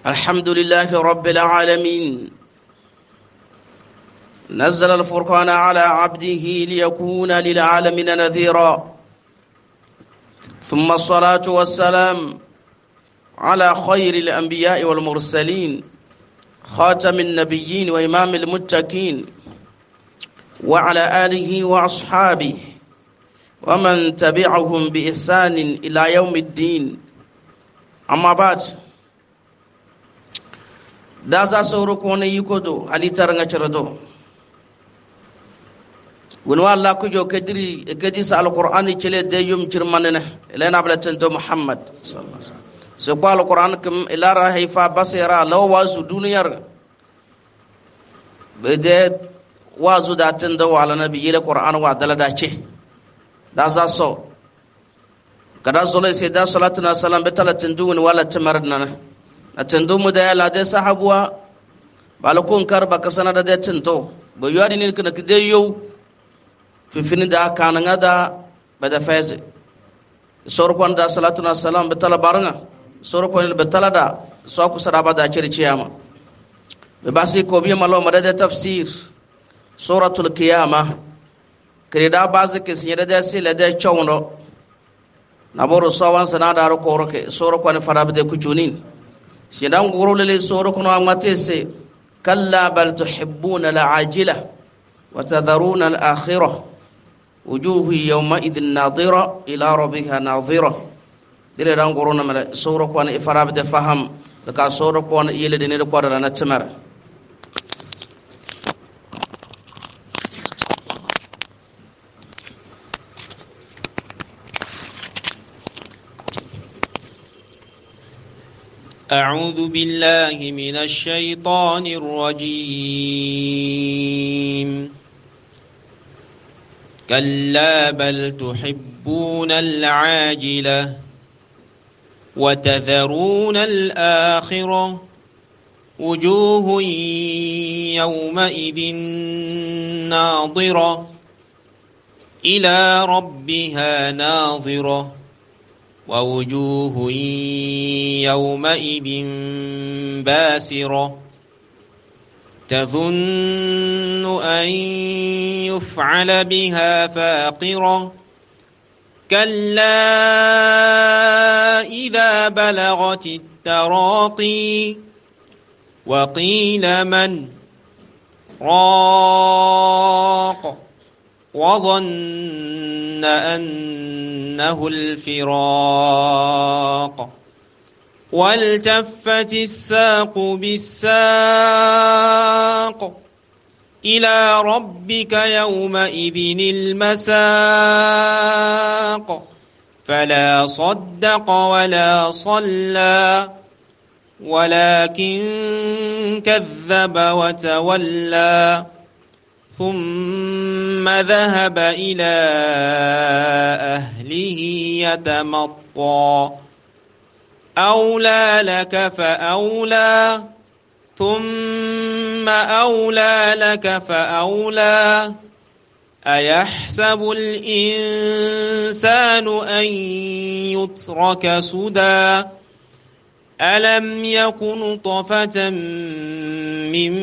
الحمد لله رب العالمين. نزل الفرقان على عبده ليكون للعالمين نذيرا، ثم الصلاة والسلام على خير الأنبياء والمرسلين، خاتم النبيين وإمام المتقين، وعلى آله وأصحابه ومن تبعهم بإحسان إلى يوم الدين. أما بعد، dasa soro ko ne yikodo ali taranga cerado woni walla ko jo kadiri kadi sa alquran cele de yum cirmanene elena ablatanto muhammad sallallahu alaihi wasallam so ko alquran kam ilara hayfa basira law wazu duniyar bede wazu datin da wala nabi yele qur'an wa dalada ce dasa so kada solo sai da salatuna salam betalatin duwani wala tamarnana atendo mu da la de sahabuwa balakon karba kasana da tinto bo yadi ni kana kide yow fi fini da kananga da bada feze sorkon da salatu na salam betala baranga sorkon betala da so ku saraba da circiyama be basi ko bi malo madada tafsir suratul qiyamah krida bazi ke sinyada da sile da chawndo naboro sawan sanada ro koroke sorkon farabde kuchunin شدام قولوا لي سوركنا ومتيسي كلا بل تحبون العاجلة وتذرون الآخرة وجوه يومئذ ناظرة إلى ربها ناظرة دلي دام قولنا من سوركنا إفراب دفهم لكا سوركنا إيلدين لقوار لنا تمر أعوذ بالله من الشيطان الرجيم كلا بل تحبون العاجلة وتذرون الآخرة وجوه يومئذ ناظرة إلى ربها ناظرة ووجوه يومئذ باسرة تظن أن يفعل بها فاقرة كلا إذا بلغت التراقي وقيل من راق وظن أنه الفراق والتفت الساق بالساق إلى ربك يومئذ المساق فلا صدق ولا صلى ولكن كذب وتولى ثم ذهب إلى أهله يتمطى أولى لك فأولى ثم أولى لك فأولى أيحسب الإنسان أن يترك سدى ألم يكن طفة من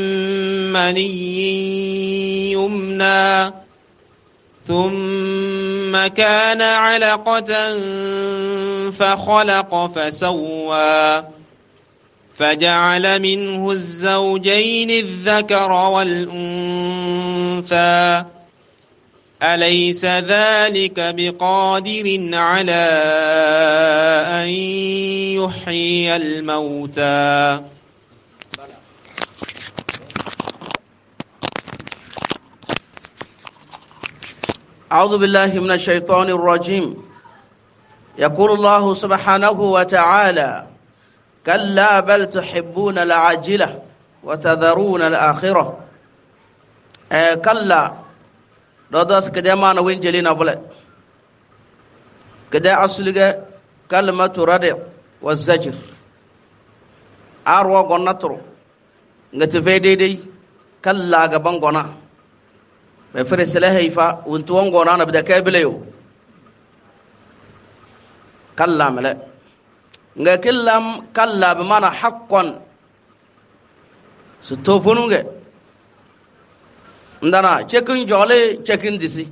مني يمنى ثم كان علقة فخلق فسوى فجعل منه الزوجين الذكر والأنثى أليس ذلك بقادر على أن يحيي الموتى أعوذ بالله من الشيطان الرجيم. يقول الله سبحانه وتعالى كلا بل تحبون العاجلة وتذرون الآخرة. كلا دوس كده ما نوين جلينا بله كده أصله كلمة ردع والزجر أروى قنطر نتفيدي كلا جبان قنا بفرس له هيفا وانتوان قنا نبدأ كابليو كلا ملا nga killam kalla bi mana haqqan su tofununge ndana cekin jole cekin disi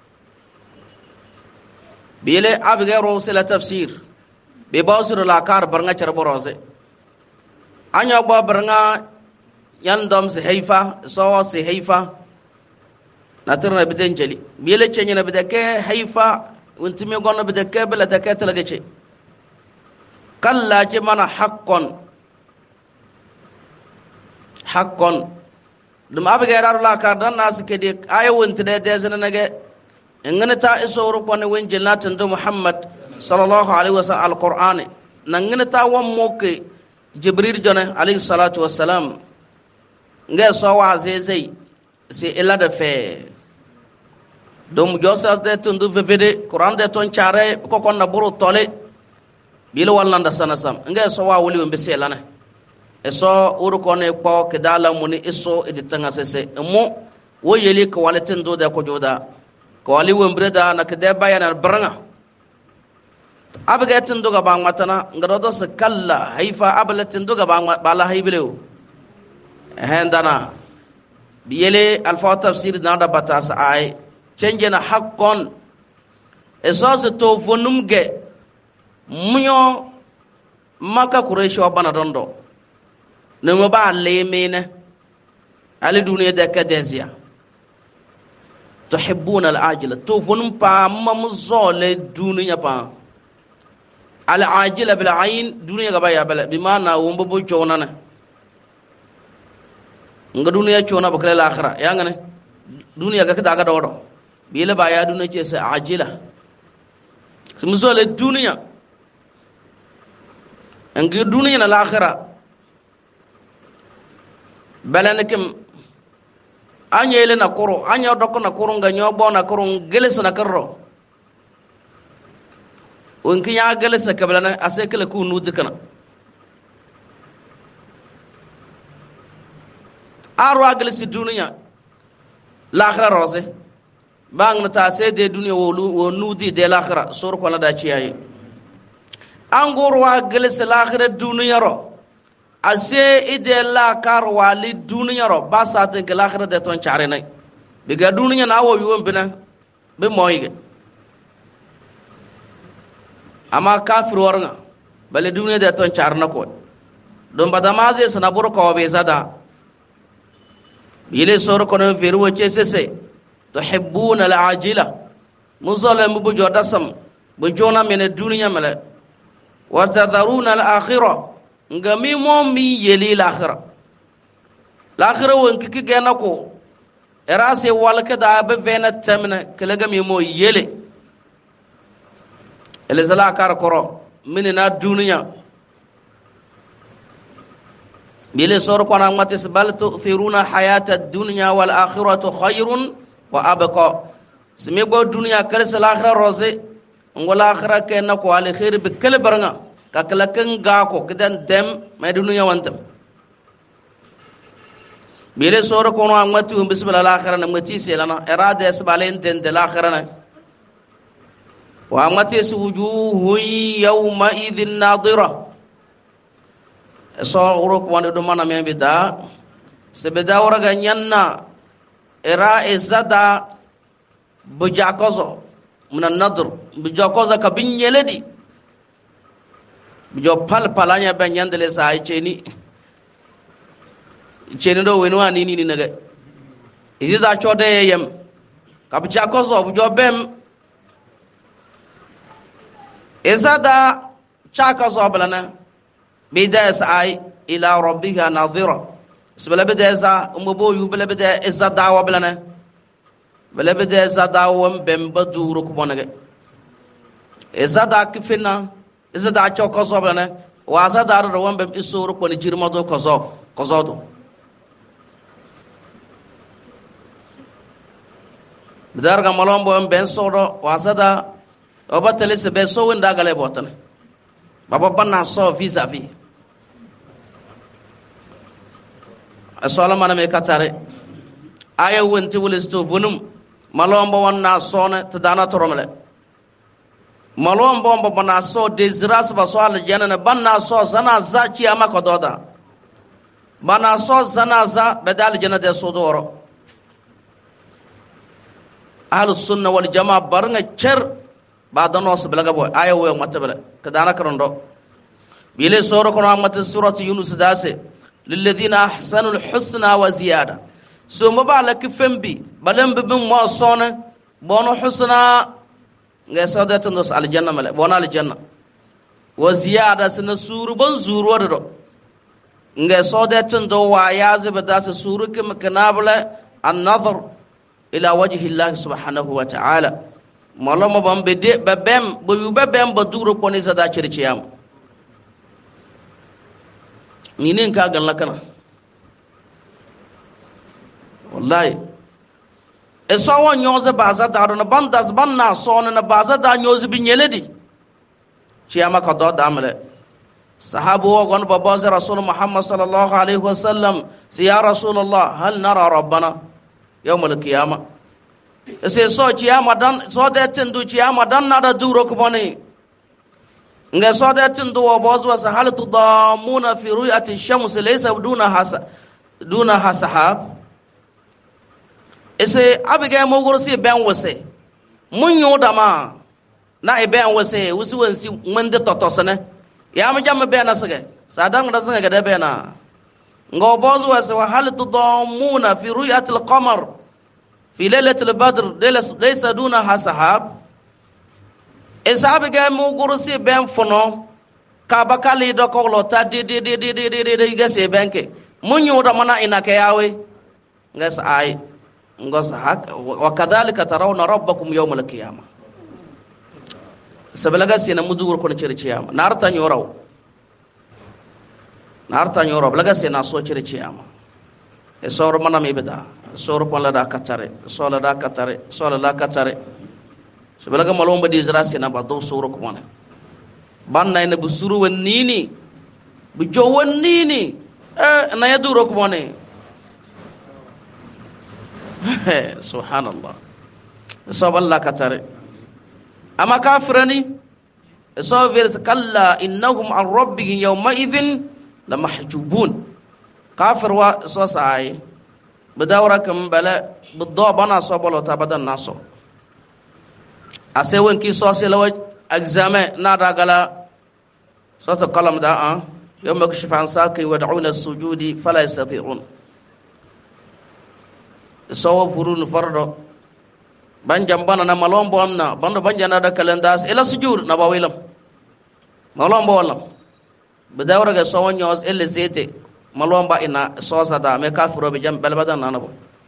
bile abge rosela tafsir be bawsur la kar barnga charborose anya gba barnga yandom se haifa so se haifa natirna biden jeli bile cenya bidake haifa untime gonna bidake bela take talagace kalla ce mana haqqon dum abge rar la kar dan nas ke de ayawun tede de zanage ngana ta isoro ko ne wen jannatin do muhammad sallallahu alaihi wasallam alqur'ani nangana ta won moke jibril jone alaihi salatu wassalam nge so wa zezei si ila da fe dum josas de tundu vevede qur'an de ton chare ko kon na buru tole bilo wallanda sanasam nge so wa wuli won be selana e so uru ko ne ko kedala muni iso editanga sese mo wo yeli ko walatin do de ko joda ko wali won breda na kede bayana branga abgatin do ga bang matana ngado do se kalla haifa ablatin do ga bang bala haiblew hendana biyele alfa tafsir na da batas ay cenjena haqqon esos to fonumge munyo maka quraish wa bana dondo ne mo ba lemene ali duniya da kadezia tuhibbuna al-ajila to fonum pa mamzole duniya pa al-ajila bil ayn duniya ga baya bala bi mana wumbo bo chonana nga duniya chona bakale al-akhirah ya ngane duniya ga kada ga dodo bile ba ya duniya ce sai ajila sumzole duniya ngi duniya na al-akhirah balanakim anyele na koro anya dokko na koro nga nyobo na koro gelesa na karro onki ya gelesa kablana asekele ku nudikana aro agelesi duniya l'akhirah rose bang na ta se de duniya wo nudi de l'akhirah sur ko la da ciyayi angoro agelesi l'akhirah duniya ro ase ide la kar wali duniya ro ba sa te ke l'akhirah de ton chare nay biga duniya na wo wiwon bina be moyige ama kafir warnga bale duniya de ton chare na ko don badamaze sana bur ko be zada yile sor ko no veru wace sese tuhibbuna al-ajila muzalam bu jodasam bu jona mene duniya mala wa tadharuna al-akhirah ngami mom mi yeli l'akhirah won kiki gena ko erase walka da be vena tamna kala gami mo yele ele zala kar koro minina duniya bile sor ko na matis bal tu'thiruna hayata ad-dunya wal akhiratu khairun wa abqa sime go duniya kal sal akhirah rose ngola akhirah ken ko al khair bi kal baranga kakala kan ga ko kidan dem mai duniya wantam bile sor ko na mati bismillah al akhirah na mati selana irada isbalen den del akhirah na wa mati wujuhu yawma idhin nadira so uruk wande do mana men bida sebeda waraga nyanna era izada bujakozo munan nadr bujakozo ka binyeledi bujo pal palanya ben nyandele sa ay cheni do wenwa ni naga izida chode yem ka bujakozo bujo bem izada chakazo balana بداية أي إلى ربها ناظرة سبلا بداية أمبو يبلا بداية إزا دعوة بلنا بلا بداية إزا دعوة بمبدورك بونك إزا دعوة كفنا إزا دعوة كوكوزو بلنا وإزا دعوة روان بم إسورك ونجير مدو كوزو بدارك ملوان بوان بين سورو وإزا دعوة وبتلس بيسو وين داغالي بوتن baba banna so vis-a-vis asala mana me katare aya wonti wulisto bunum malombo wonna sona tadana toromle malon bomba bana so desiras ba so aljanna banna so zana za kiyama ko doda bana so zana za badal janna de so doro ahlus sunna wal jamaa barnga cer ba dano so belaga boy ayo we matabala kadana karondo bile soro kono amata surati yunus dase lil ladina ahsanul husna wa ziyada so mabala kifembi balam bibin mo sona bono husna ngay sawdata nos aljanna mala bona aljanna wa ziyada sina suru ban zuru wado ngay sawdata do wa yazi badasa suru kim kanabla an-nazar ila wajhi allah subhanahu wa ta'ala malama bambe de babem bo duro koni zada circiyam ninin ka gan lakana wallahi eso won nyoze baza da na bandas banna so na baza da nyoze bi nyeledi ciyama ka do damle sahabu wa gon baba rasul muhammad sallallahu alaihi wasallam si ya rasulullah hal nara rabbana yawm al-qiyamah ese so ciyama dan so de tindu ciyama dan na da duro ko boni nga so de tindu wa bozo sa hal tudamuna fi ru'yati ash-shams laysa duna hasahab ese abiga mo gorsi ben wose mun yo dama na e ben wose wusi wonsi mande totosane ya ma jam be na sage sadan da sage ga be na ngo bozu wase wa hal tudamuna fi ru'yati al-qamar fi lailati al-badr laysa duna hasahab ese abiga mo gorsi ben fono ka bakali do ko lo ta di gase benke mun yo dama na ina ke yawe ngas ai ngos hak wa kadhalika tarawna rabbakum yawm al-qiyamah sabalaga sina mudur ko cere ciyama narta nyoraw laga sina so cere ciyama e soro manam ibada soro ko la da katare sabalaga malomba di zra sina ba do soro ko mona banna ina bu suru wannini bu jowannini na yaduro ko mona subhanallah so balla katare ama kafirani so vers kalla innahum an rabbihim yawma idhin lamahjubun kafir wa so sai بدورة كم بلا بالضوء بنا صبلو تبدأ الناس أسوين كي صوصي لو أجزاء نادا قلا صوت القلم دا يوم يكشف عن ساقي ودعون السجود فلا يستطيعون سوى فرون فرد بنجم بنا نمالون بوامنا بنا بنجنا دا كالنداس إلى سجود نباويلم مالون بوالم بدورة كسوان يوز إلى زيتي malwan ba ina sosa da me kafiro be jam balbadan nanabo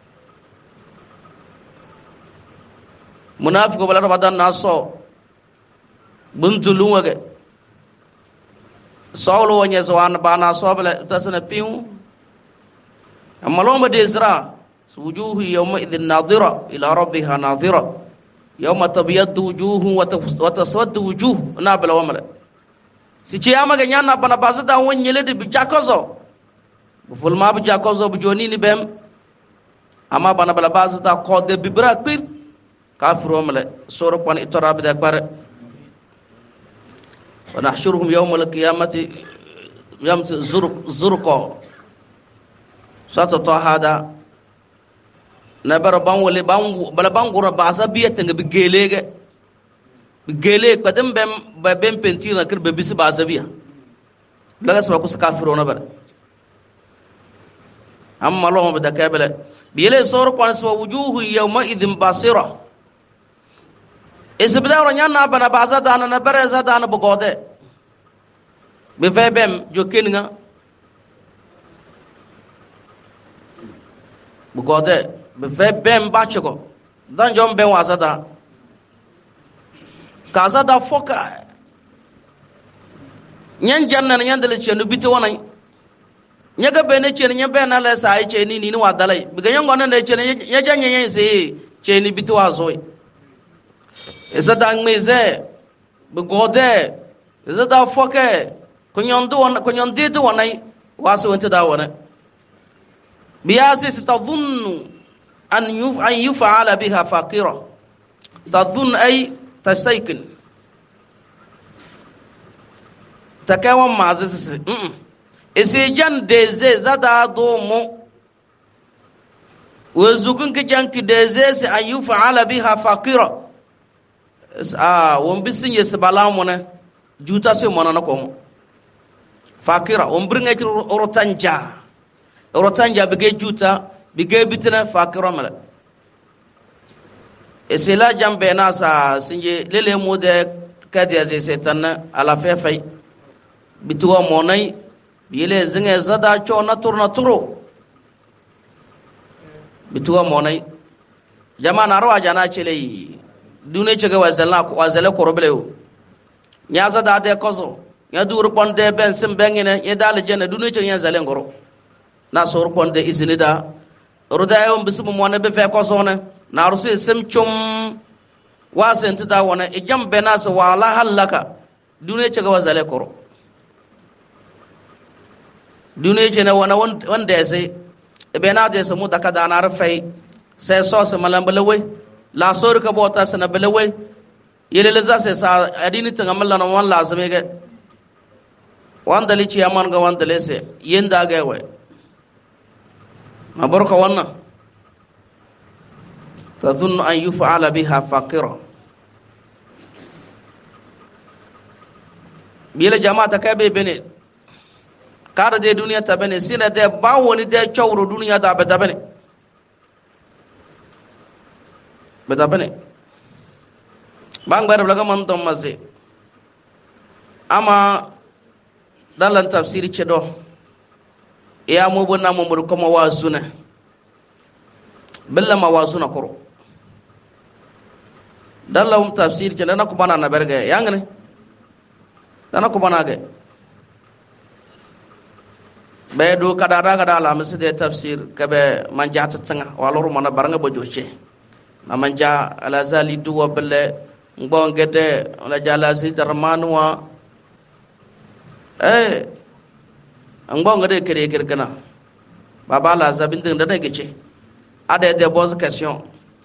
munafiqo bala badan naso buntulun wage sawlo wonye zwan bana sobla tasana piu amalon ba desra sujuhu yawma idhin nadira ila rabbiha nadira yawma tabyaddu wujuhun wa taswaddu wujuh nabla wamala si ciyama ga nyana bana bazada wonyele de bijakozo buful ma bu jakozo bu joni ni bem ama bana bala bazu ta ko de bibra pir kafiro mala soro pon itorab de akbar wa nahshuruhum yawm al-qiyamati yam zurqo sato to hada na bar ban wali ban bala ban gura ba sabiya tanga bi gele kadam bem pentira kir be bisi ba sabiya laga so ko kafiro na bar amma lo be dakabele biele sor ko so wujuhu yawma idhin basira isbida ro nyanna bana baza dana na bereza dana bugode be febem jokinga bugode be febem bachego dan jom ben wasada kaza da foka nyan janna nyan dele chenu biti wona nyaga bene chene nyebe na la sai cheni ni wa dalai biga yango na ne chene nyaja nyen se cheni bitu azoi esa dang meze bugode esa da foke kunyondi to wonai wasu wanta da wona biyasi tadhunnu an yuf'ala biha faqira tadhun ay tastaykin takawan mazisi isi jan deze zada do mu wazukun ki jan ki deze si an yuf'ala biha faqira won bisin yes balamu ne juta se mona na ko faqira won bringa ci rotanja bige juta bige bitina faqira mala isi la jambe na sa sinje lele mu de kadiya zai setan ala fefai bituwa monai bile zinge zada cho na turo bituwa monai jama na rawa jana chele dune chega wazala ko wazala ko robele nya zada de kozo nya dur ponde ben sim bengine ye dal jene dune chega nya zale ngoro na sor ponde izinida rodayo bisum mona be fe kozo ne na rusu sim chum wasenti da wana ijam benasa wala halaka dune ce ga wazale koro dune ce na wana wanda ya sai bena da samu da kada na rufai sai so su malan balawai la sor ka bota sana balawai yele za sai sa adini tanga mallan wan lazime ga wanda lici yaman ga wanda lese yinda ga wai mabarka wannan تظن أن يفعل بها فاقرة بيلا جماعة كابي بني كار دي دنيا تبني سينا دي باوني دي چورو دنيا دا بتبني بان بار بلغا من توم مزي أما دالان تفسيري چدو يا مبنا ممركم وازونا بلا ما وازونا كرو dalla tafsir ce dana kubana na berge yangane dana kubana ge be do kada la misde tafsir kabe manja tatanga waloro mana baranga bojoche na manja ala zali duwa belle ngbongete ala jala si darmanwa ngbongade kere kana baba la zabin din dana gece ade de boz question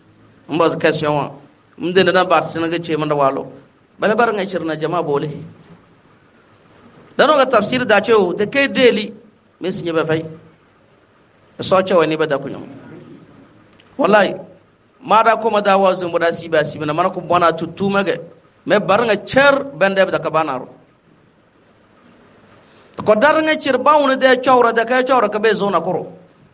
mde na bar tin ga ce manda walo bale bar ngai shirna jama bole dano ga tafsir da ce te kai deli me sinye ba fai so ce wani ba da kunyum wallahi ma da kuma da wazin boda siba na mana ko bona tuttu mage me bar ngai cer bende da ka banaro ko dar ngai cer bawuna de chawra da kai chawra ka be zona koro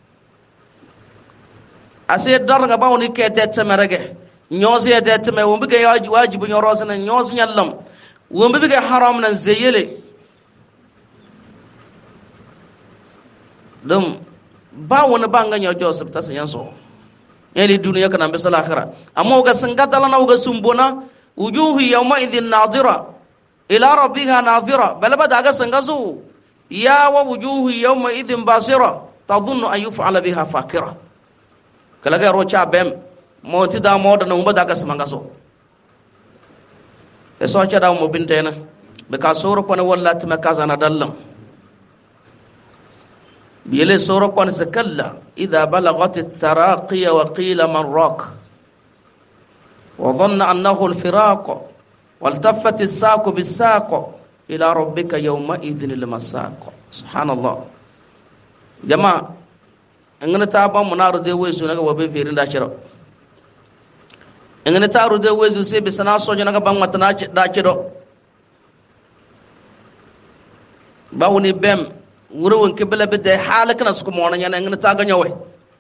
ase dar nga bawuni ke te tsamerege nyozi ya dete me wombi ga wajibu nyorosa na nyozi nyallam wombi ga haram nan zeyele dum ba woni banga nyo joseph ta sanyan so yeli duniya kana be salakhira amma ga sanga dalana ga sumbona wujuhu yawma idhin nadira ila rabbiha nadira balaba daga sanga zo ya wa wujuhu yawma idhin basira tadhunnu an yuf'ala biha fakira kala ga rocha bem moti da moda na umba daga smanga so e so cha da mo bintena be ka soro ko ne wallati me kazana dallam biyele soro ko ne sakalla idha balagat at-taraqi wa qila man raq wa dhanna annahu al-firaq waltaffat as-saq bis-saq ila rabbika yawma idhin al-masaq subhanallah jama ngana ta ba munaru de wesu naga wabe ferin da shiro ngana ta ru de wesu se be sana sojo naga ban matana da shiro ba woni bem wurwon kibla be de halakana su kuma wannan ngana ta ga nyawe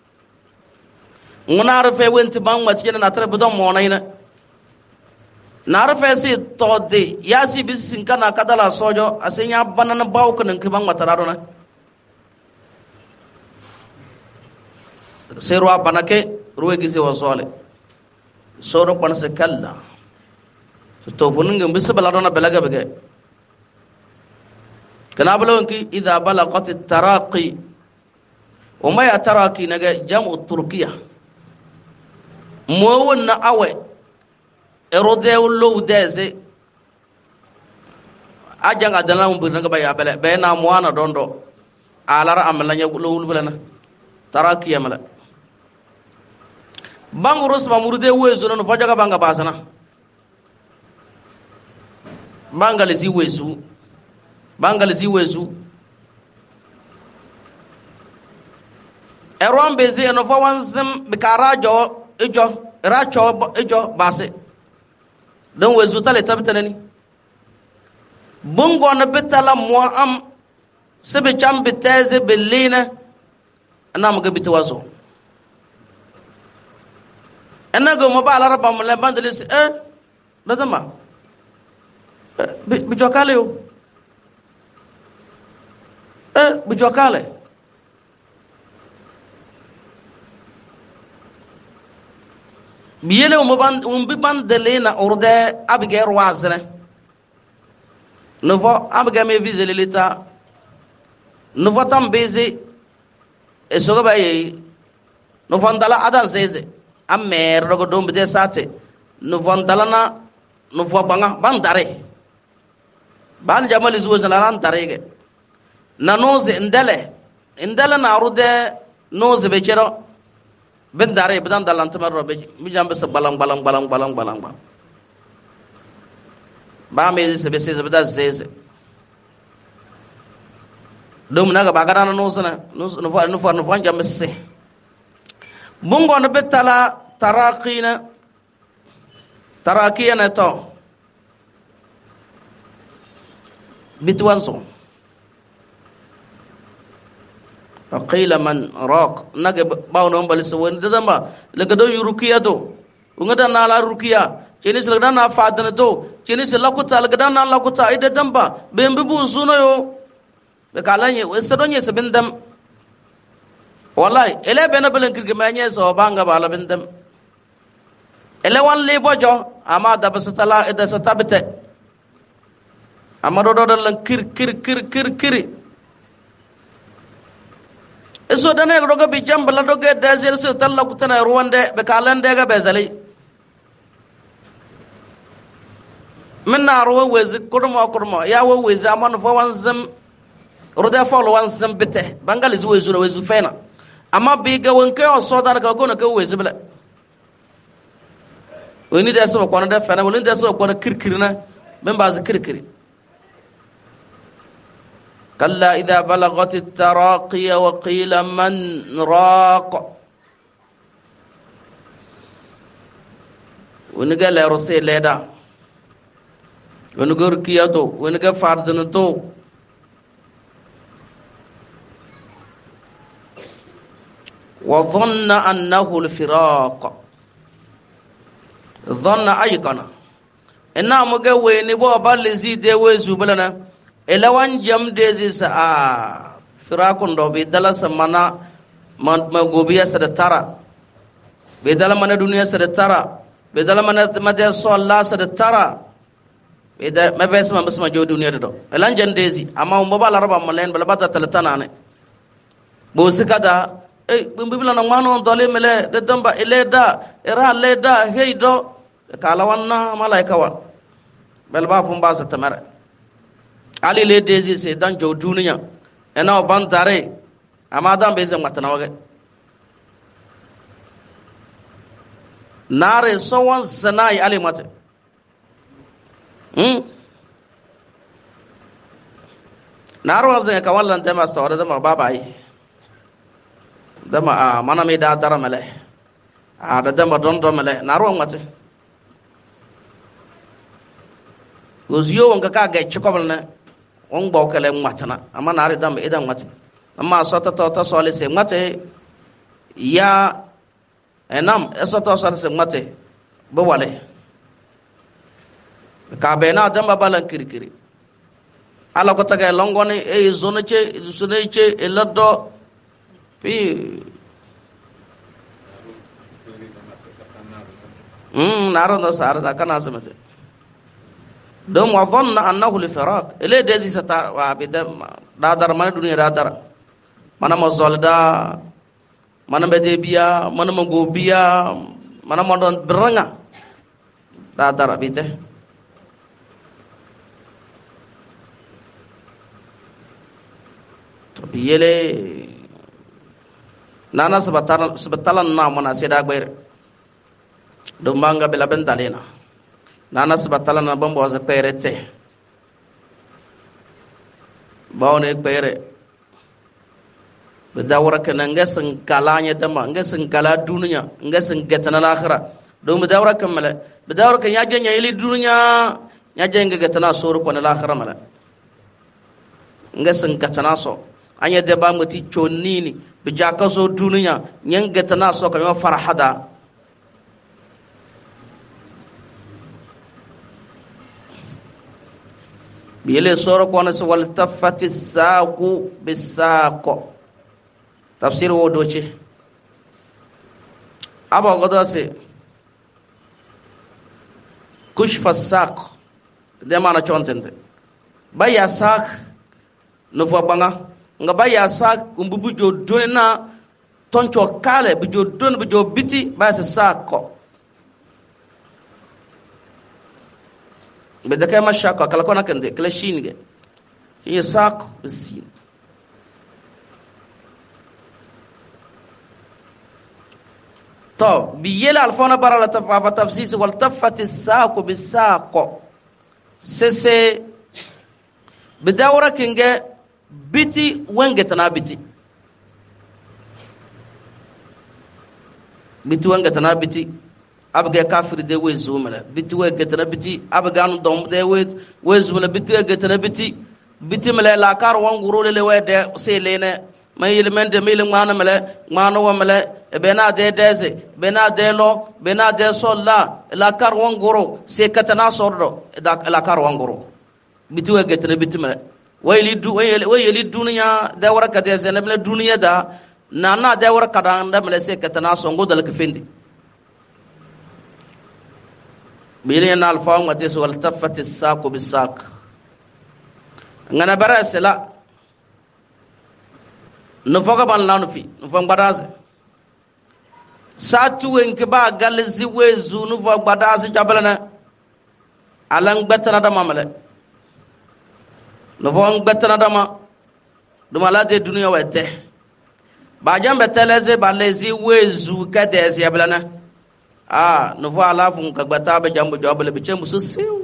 ngana ra fe wenti ban matje na tare budon mona ina na ra fe si to de ya si bisin kana kadala sojo asenya banana bawo kan kiban matara na sai ruwa banake ruwa gize wa zole soro kwan se kalla to funin ga bisa baladona balaga bage kana balon ki idha balaqat at-taraqi wama ya taraqi naga jam'u turkiya mo wonna awe erode wollo deze ajanga dalam bu naga baya bele be na muana dondo alara amalanya wollo bulana taraqi amala bangurus mamurde wezu no fajaga banga basana bangale si wezu bangal zi wezu eron bezi no fo wanzim bikara jo ijo racho ijo base don wezu tale tabtanani bungo na bitala mo am sebe cham biteze belina anam ga bitwazo enago mo ba alara ba mo le bandelis dadama bijokale yo bijokale biyele mo bi bandelina urde abige roazene nouveau abige me visele leta nouveau tambeze esoga baye nouveau ndala adan zeze amer rogo dombe de sate nouveau ndala na nouveau banga bandare ban jamali zuwa zalan darege na noze ndele na rude noze be chero ben dare bidan dalan tamar robe mi jambe se balang ba me se be se beda zeze dum naga bagara na noze na no fo jambe se bungo na betala tarakina to bitwanso faqila man raq nage bawno mbalis won dadamba legado yurukiya to ngada na la rukiya cheni selgada na fadana to cheni selakuta legada na lakuta ide damba bembe bu suno yo be kalanye wesadonye sebendam wallahi ele bena belen kirge manye so banga bala bendam ele wan le bojo ama da basatala ida satabete amado do lan kir eso dane do ga bi jambala do ga dazel so talla kutana ruwande be kalande ga bezali minna ruwa wezi kurmo ya wo wezi amano fo wanzam roda folo wanzam bete bangali zo wezu na wezu fena amma bi ga wonke o so dan ga gona ga wezi bele woni da so ko na da fena woni da so ko na kirkirina ben ba za kirkiri كلا إذا بلغت التراقي وقيل من راق ونقال يا رسول ليدا ونقول كياتو ونقال فاردنتو وظن أنه الفراق ظن أيقنا إنها مقوي نبوة بالذي ديوه زبلنا elawan jam dezi sa firakun do be dala samana ma gobiya sa da tara be dala mana duniya sa da tara be dala mana madya so Allah sa da tara be da ma be sama basma jo duniya do elan jan dezi amma mo bala raba malen bala bata talatana ne bo sikada bibila na ngano dole mele de damba eleda era leda heido kala wanna malaika wa bel ba fum ba sa tamara ali le dezi se dan jo duniya ena o ban tare ama dan be zan matana wage nare so wan zanai ali mate naro zan ka wallan ta masta wada ma babai dama mana me da dara male da dama don do male naro mate uziyo wanga ka ga chikobal na on bokale matana amma nare dam idan mate amma sota to sole se mate ya enam esota sole se mate bo wale ka be na dam balan kirikiri ala ko taga longone e zoneche elado pi naro no sar da kana semete dom wa dhanna annahu li firaq ele dezi sata wa bidam dadar mana dunia dadar mana mazolda mana bedebia mana magobia mana modon beranga dadar bite to biyele nana sebatalan na mana seda gber do manga bela bentalena nana sabatala na bombo za perete bawne pere bedawra kana ngasan kalanya dama ngasan kala dunya ngasan gatana lakhira do bedawra kamala bedawra kan ya janya ili dunya ya jenga gatana suru ko na lakhira mala ngasan gatana so anya de ba muti chonnini bijaka so dunya nyang gatana so kan farhada biyele soro ko na so wal tafati saqu bisaqo tafsir wo doce aba godo se kushfa saq de mana chontente baya saq no fo banga nga baya saq kumbubu jo dona toncho kale bu jo don bu jo biti ba se saqo be de kay mashaka kala kona kende kala shinge ki saq bisin to biyela alfona barala tafa tafsis wal tafati saq bisaq sese bidawra kinge biti wengetana biti wengetana biti abga kafir de wezu mala biti wengetana biti abga no dom de wezu mala biti wengetana biti mala la kar wanguro le wede se lene may elemende mil ngana ngano wa mala bena de deze bena de lo bena de solla la kar wanguro se katana sordo da la kar wanguro biti wengetana biti mala wayli dunya da waraka de zenabla dunya da nana da waraka da anda mala se katana songo dal kafindi bilina alfa ngate so wal tafati saq bisaq ngana bara sela no foga ban lanu fi no fo gbadaze satu wenke ba galzi wezu no fo gbadaze jabalana alang betana da mamale no fo betana da ma duma la de dunya wete ba jambe teleze ba lezi wezu kadeze yabalana no fo ala fun ka gbata be jambo jobale be chembu so siu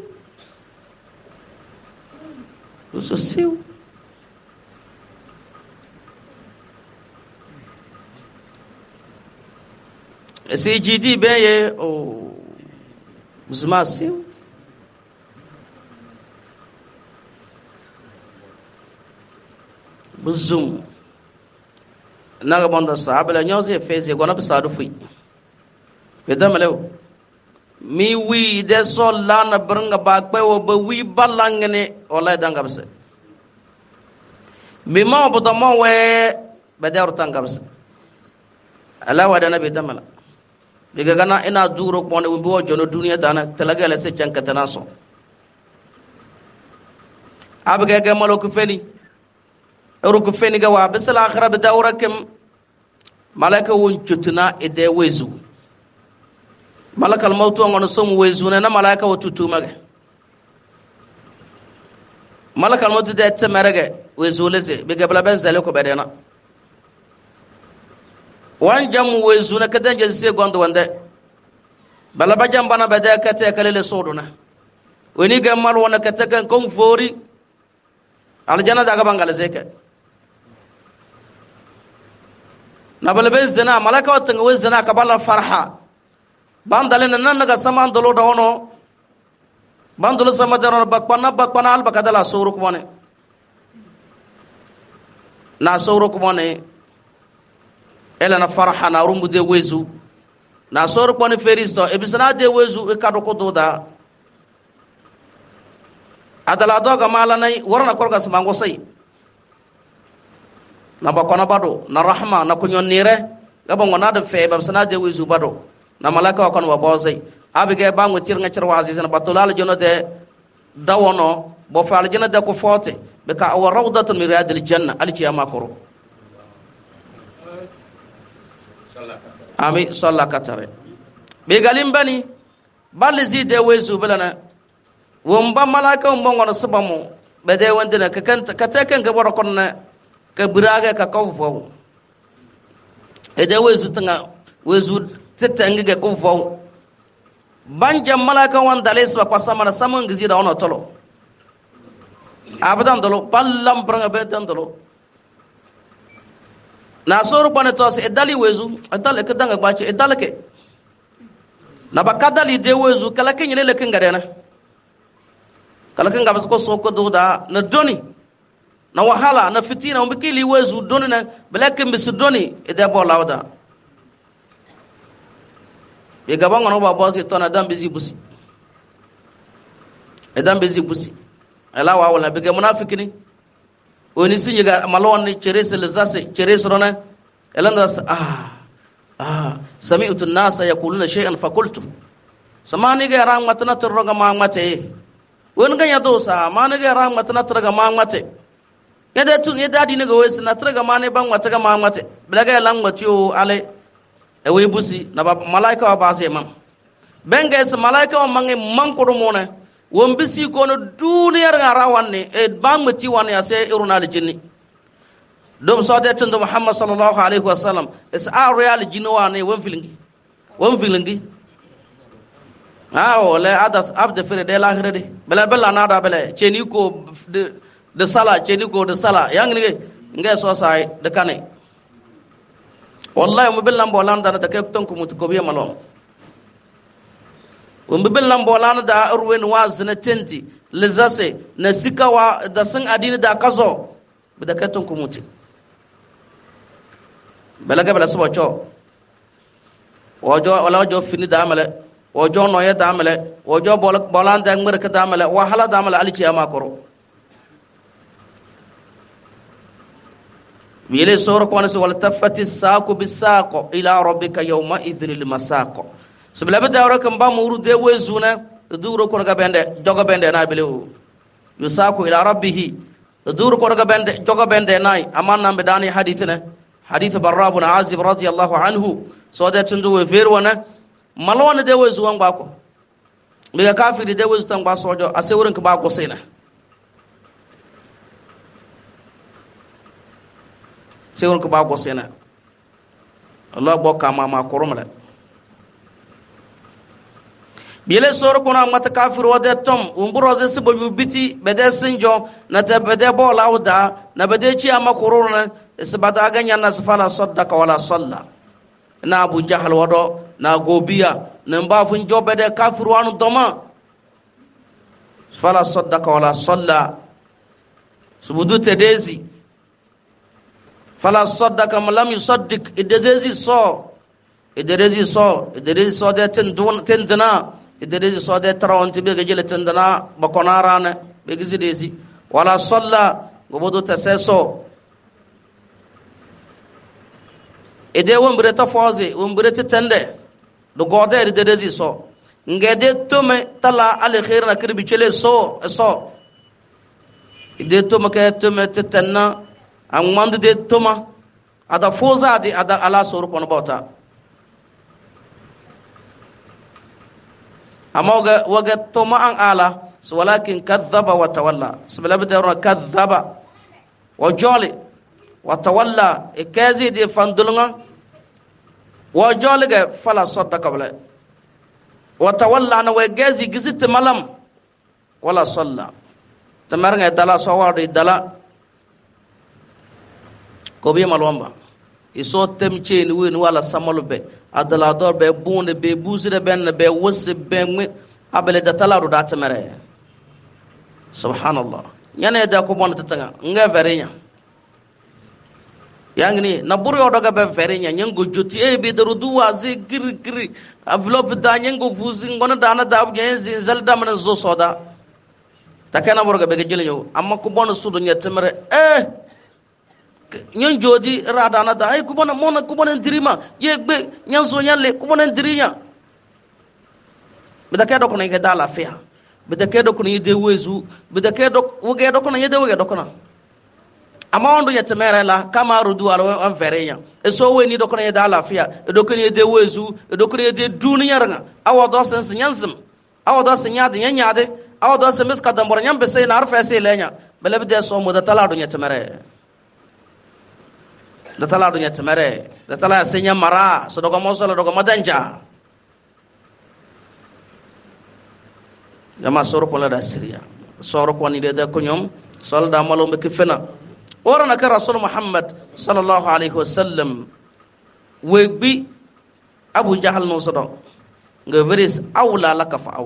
CGD beye o zuma siu buzum naga bonda sabala nyoze feze gona bisadu fui bedamalew mi wi de solla na branga ba kwe wo ba wi balangene wala danga bse mi ma bodo mo we bedar tanga bse ala wa da nabi tamala diga gana ina duro ko ne wo jono duniya dana talaga la se janka tanaso abga ga malo ku feni ero ku feni ga wa bisal akhirah bi dawrakum malaka won chutuna ide wezu malakal mautu ngono somu wezuna na malaka watutu mage malakal mautu de temerege wezuleze be gabla ben zale ko bedena wan jam wezuna kadan je se gondo wande bala bajam bana bede kate kalele soduna woni gamal wona kate kan kon fori aljana daga bangale zeke na bala ben zina malaka watanga wezuna kabala farha bandale nan naga saman dolo da wono bandolo sama jaron bakpana al bakadala soro ko mone na soro ko mone ela na farha na rumbu de wezu na soro ko ne feristo e bisana de wezu e kado ko doda adala doga mala nay warna korga samango sai na bakpana bado na rahma na kunyon nire gaba ngona da fe ba bisana de wezu bado na malaka wa kon wa bozai abige bangu tirnga cirwazi sana batulal jonote dawono bo faal jonote ko fote be ka aw rawdatun min riyadil janna alkiyama koro ami sallaka tare be galim bani balzi de wezu belana womba malaka womba ngono subamu be de wandina ka kan ka taken ka boro kon na ka buraga ka kawfo e de wezu tanga wezu tetenge ge ko fo banja malaka wan dales ba pasama na samon gizi da ono tolo abadan dolo pallam branga betan dolo na soro pane to se edali wezu edale ke danga gbache edale ke na bakadali de wezu kala ke nyele ke ngadena kala ke ngabas ko soko do da na doni na wahala na fitina umbikili wezu doni na belake mbisi doni ede bola wada e gabango no babo se to na dambizi busi e dambizi busi ala wa wala bege munafikini oni sinyiga malon ni cherese lezase cherese rona elanda sami'tu an-nasa yaquluna shay'an faqultu samani ga ran matana turga ma mate won ga yado sa mani ga ran matana turga ma mate yada tun yada dini ga wesi na turga ma ne ban wata ga ma mate blaga lan matiyo ale e we busi na malaika wa ba se mam benga es malaika wa mangi man ko mona won bisi ko no duniyar ngara wanne e bangmati wanne ya sai iruna da jinni dom so da tun da Muhammad sallallahu alaihi wasallam is a real jinni wanne won filingi wala adas abda fere de lahira de bela na da bela cheni ko de sala cheni ko de sala yang ni nge so sai de kane wallahi mo belam bolan da ta ke ton ko mut ko biya malom wumbil lambolana da urwen waz na tenti lizase na sikawa da sun adini da kazo bida katun kumuti balaga bala suba cho wajo fini da amale wajo noye da amale wajo bolan da ngmer ka da amale wahala da amale alici ama koro wile soro ko wal tafati saqu bisaqo ila rabbika yawma idhil masaqo sebelaba dawra kan ba muru de wezuna duro ko ga bende jogo bende na belewu yusaku ila rabbih duro ko ga bende jogo bende nay aman nambe dani hadithna hadith barra ibn azib radiyallahu anhu so da tundu we verwana malwana de wezu wan ba ko mi ga kafiri de wezu tan ba sojo ase wurin ka ba ko sina se wurin ka ba ko sina Allah bokka ma korumala bile sor kuna mata kafir wade tom umburo ze sibo biti bede sinjo na te bede bola uda na bede ci ama kuruna isbada ganya na sfala sadaka wala salla na abu jahal wado na gobiya na mbafun jo bede kafir wanu doma fala sadaka wala salla subudu tedezi fala sadaka lam yusaddiq idezi so de tenduna idris so de trawonti be gele tendana bakonarane be gizidesi wala salla gobodo taseso ede wombre ta foze wombre ta tende do gode idris so ngede tome tala al khair na kirbi chele so ide tome ke tome tenna an mande de toma ada foza di ada ala sor kono bota amma waga toma an ala walakin kadhaba wa tawalla sabala bidara kadhaba wa joli wa tawalla ikazi di fandulunga wa joli ga fala sadaka bala wa tawalla na wa gazi gizit malam wala salla tamarnga dala sawari dala ko bi malwamba iso temche ni wen wala samalube adala dor be bunde be buzire ben be wose be abele da talaru da tamare subhanallah nyane da ko bon tatanga nga verenya yangni na buru yodo ga be verenya nyango joti e be darudu wazi gir envelope da nyango fuzi ngona dana da genzi zalda man zo soda takena buru ga be jeleño amma ko bon sudu nyetamare nyon jodi radana da ay kubona mona kubona dirima yegbe nyan so nyalle kubona dirinya bida kedo ko ne ga la fiya bida kedo ko ne de wezu bida kedo wuge do ko ne de wuge do ko na ama ondo nyete mere la kama rudu ala an verenya e so we ni do ko ne da la fiya e do ko ne de wezu e do ko ne de duniya ranga awo do sen nyanzim awo do sen nyade nyade awo do sen miska dambor nyambe se na arfa se lenya bele bide so mo da tala do nyete mere da tala do nyete mere da tala senya mara so do ko mo so do ko madanja jama soro ko la da siria soro ko ni de ko nyom sol da malo be kifena ora na ka rasul muhammad sallallahu alaihi wasallam we bi abu jahal no sodo nga veris awla laka fa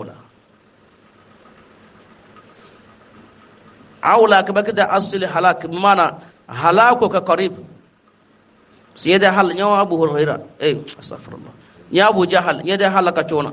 awla ka bakda asli halak mana halako ka qarib siyada hal nyawa abu huraira astaghfirullah ya abu jahal yada halaka chona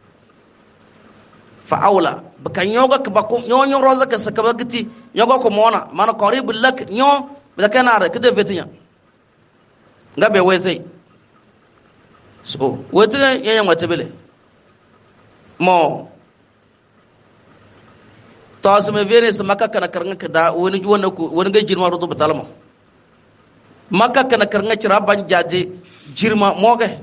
fa awla baka nyoga ka bako nyonyo roza ka sakabagiti nyoga ko mona mana qarib lak nyo baka na kada vetinya ngabe wezai so wetira yanya watebele mo to sama vere su maka kana karanga kada wani juwana ku wani ga jirma rodo batalama maka kana karanga cira ban jaje jirma moge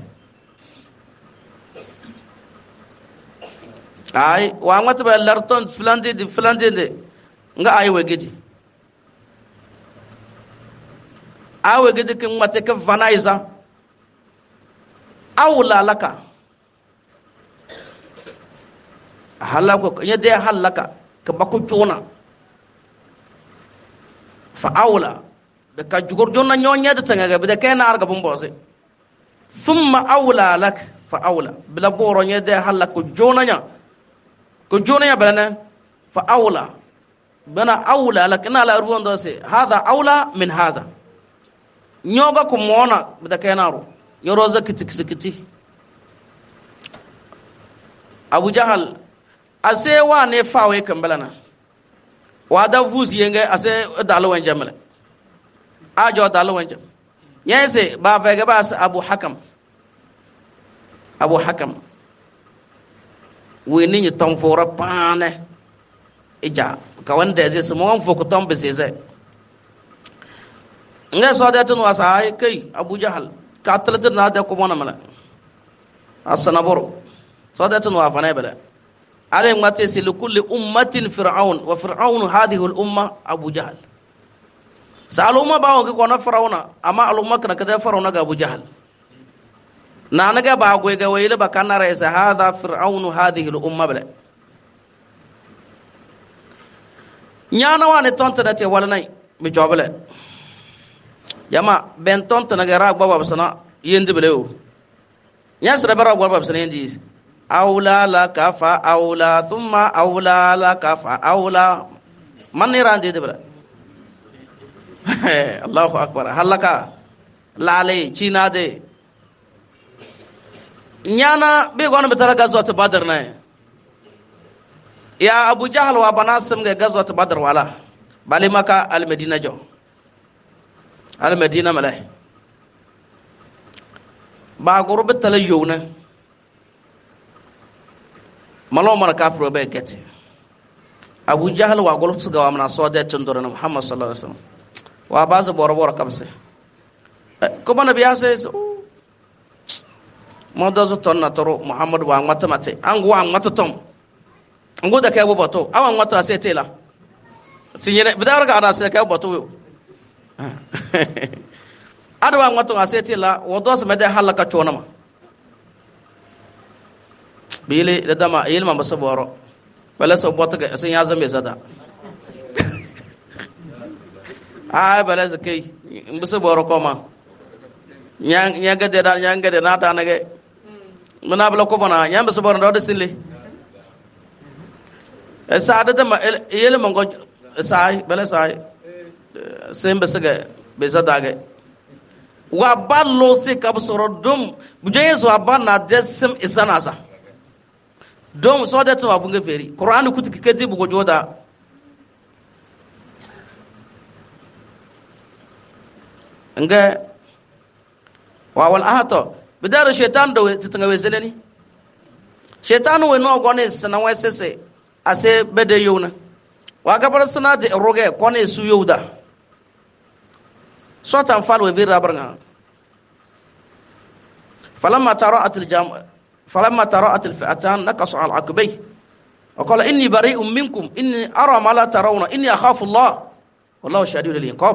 ay wa ngata ba larton flande de nga ay wegedi awe gedi kin mate ka vanaiza awla laka halako yade halaka ka bako tona fa awla da ka jugur jonna nyonya da tanga ga da kana arga bombose thumma awla lak fa awla bila boro yade halako jona nya ko jona ya bana fa awla bana awla lak na la ruwan do se hada awla min hada nyoga ko mona da kana ro yoro zakiti abu jahal ase wa ne fawe kambalana wa da vus yenge ase dalwan jamala ajo dalwan jam yese ba fege ba abu hakam we ni ton fora pane ija ka wanda zai su mon foko ton be zai nga so da tun wasa kai abu jahal ka talatin na da kuma mala asanaboro so da tun wa fana bala ale ngate si likulli ummatin fir'aun wa fir'aun hadhihi al umma abu jahl saluma ba ko na fir'auna amma al umma kana kada fir'auna ga abu jahl na naga ba go ga wayla ba kana raisa hadha fir'aun hadhihi al umma bala nyana wane tonta da te wala nay mi jobale jama ben tonta na ga ra gba sana yendi bele o nya sura bara gba sana yendi awla laka fa awla thumma awla laka fa awla man ni rande de bala Allahu akbar halaka lale china de nyana be gona betala gazwat badr na ya abu jahl wa banasam ga gazwat badr wala bali maka al medina jo al medina malai ba goro betala yona malo mana kafiro be gete abu jahl wa golo su ga wa mana soja tundoro na muhammad sallallahu alaihi wasallam wa bazu boro kamse ko bana biya sai mo dozo ton na toro muhammad wa ngata mate angu wa ngata tom angu da kai bo bato awan ngata sai tela sinyene bidar ga ana sai kai bato yo adwa ngata sai tela wodo se mede halaka chona ma bile da dama ilma ba saboro wala so bota ga sun ya zame zada ai bala zakai in ba saboro koma nya ga da nya ga da na ta na ga muna bala ko bana nya ba saboro da sille sa da dama ilma go sai bala sai sai ba saga be zada ga wa ballo se ka ba soro dum buje so abana desem isana sa don so da tsawa bunga feri qur'ani kutu kike bugo joda nga wa wal ahato bidar shaytan do titanga weseleni shaytan we no gone sana wesese ase bede yona wa gabar sana de roge kone su yoda so tan fal we vira barnga falamma tara'at al jam' فلما تراءت الفئتان نكصوا على عقبيه وقال إني بريء منكم إني أرى ما لا ترون إني أخاف الله والله شديد العقاب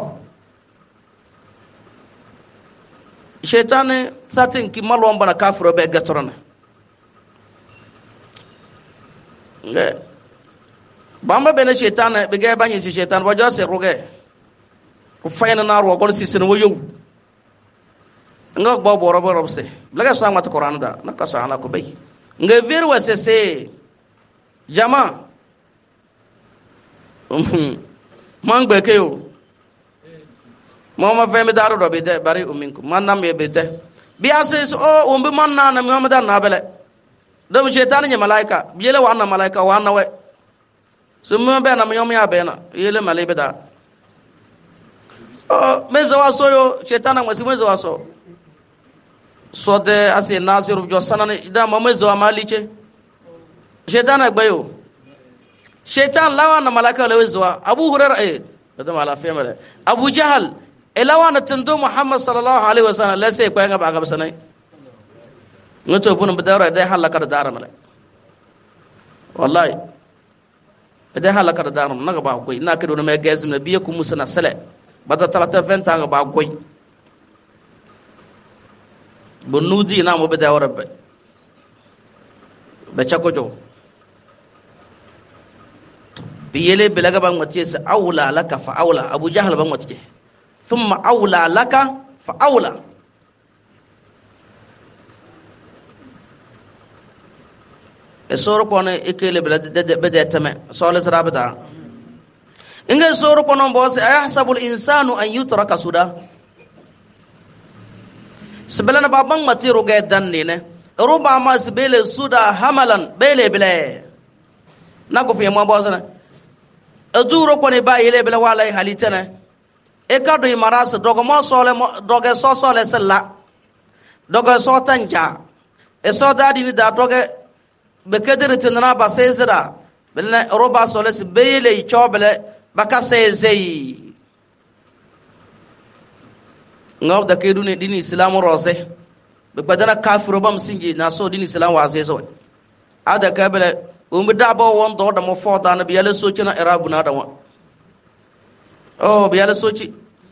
الشيطان ساتن كي مالو بنا كافر به غترنا bamba bene shaitan be ga banyi shaitan wajo se roge ko fayna na ro gon si sen woyo nga bo boro boro se blaga so amata qur'an da na ka sa ala ko bay nga ver wasese jama man gbe ke yo mama femi daru do be de bari uminkum man nam be de bi ases o umbi man na muhammad na bele do shaitan nya malaika biele wa na malaika wa na we summa be na myom ya be na yele malebe da o mezo waso yo shaitan ngwasi mezo waso so de ase nasiru jo sanane da mamezo amaliche shaitan agbayo shaitan lawa na malaika lewezo abu hurairah da mala femere abu jahal elawa na tando muhammad sallallahu alaihi wasallam la sai kwanga ba ga sanai ngoto pun bedara da halaka da dara mala wallahi da halaka da dara naga ba koy na kedo na me gezim na biye ku musana sale bada 30 ans ba koy bonudi na mo beda warabbe be chakojo biyele belaga bang matiye sa aula laka fa aula abu jahal bang matiye thumma aula laka fa aula esoro pone ekele bede teme sole sarabata inga esoro pono bose ayahsabul insanu an yutraka suda sebelana babang matiru ga dannine ruba ma sibele suda hamalan bele bele nako fi mo bosana aduro pone ba ile bele wala halitana e kado imaras dogo mo sole dogo so sole sella dogo so tanja e so dadi ni da dogo be kedere tinana ba sezira bele roba sole se bele chobele baka sezei ngaw da kedu ne dini islamu rose be badana kafiro bam sinji na so dini islam wa sezo ada kabele da ba won do da mo foda na biyale soci na irabu na da wa biyale soci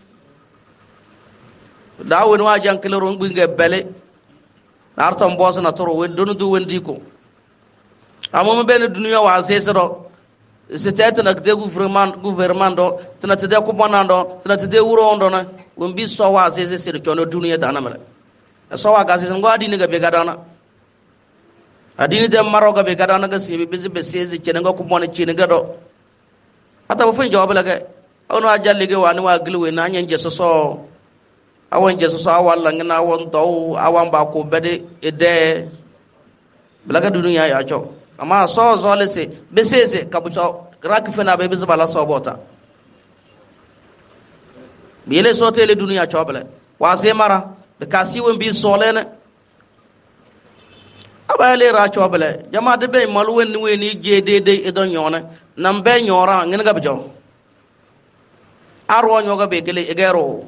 da woni wa jankele ron binge bele na arton boss na toro wen donu du wen diko amma be ne duniya wa sesero c'était na de gouvernement do tana te de ko bonando tana te de wuro ondo na won bi so wa sese se chono duniya da na mala so wa ga sese ngwa dini ga be gadana adini de maroga be gadana ga sibe be sese kene nga ko mona chini ga do ata bo fen jawab la ga ono a jalle ga wani wa gilwe na nyen je so awon je so awalla ngina won do awan ba ko bede ede blaga duniya ya cho amma so zole se be sese kabucho rakfena be bizu bala so bota bile so tele duniya cho bele wa se mara de kasi won bi solene abale ra cho bele jama de be malwen ni weni jedede edon nyone nam be nyora ngene ga bejo arwo nyoga be gele egero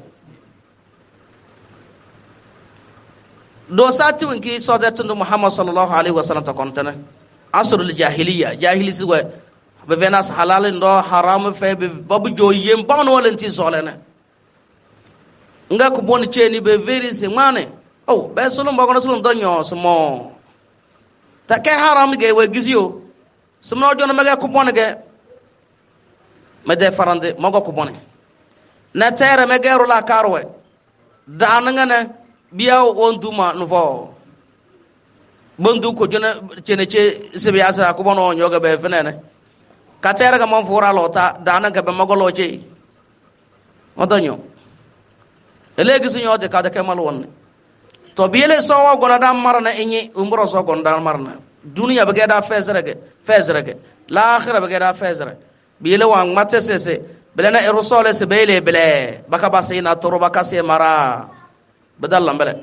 do sati winki so da tundu muhammad sallallahu alaihi wasallam ta kontane asrul jahiliya jahilisi wa be venas halal ndo haram fe be babu joyem bawno walenti solene nga ko boni cheni be veri se mane be solon bagono solon donyo smo ta ke haram ge we gizio sumno jono mega ko bonge me de farande mago ko bone na tere me geru la karwe dananga ne biaw on duma nuvo bondu ko jona chene che sebe asa ko bono nyoga be fenene ka tere ga mon fura lota dananga be mago loje modonyo elegi sinyo de ka de kemal wonne to biele so wa gona da marna enyi umbro so gonda marna duniya be da fezrege la akhirah be da fezre biele wa matte sese belena e rusole se bele bele baka basina toro baka se mara badal lambele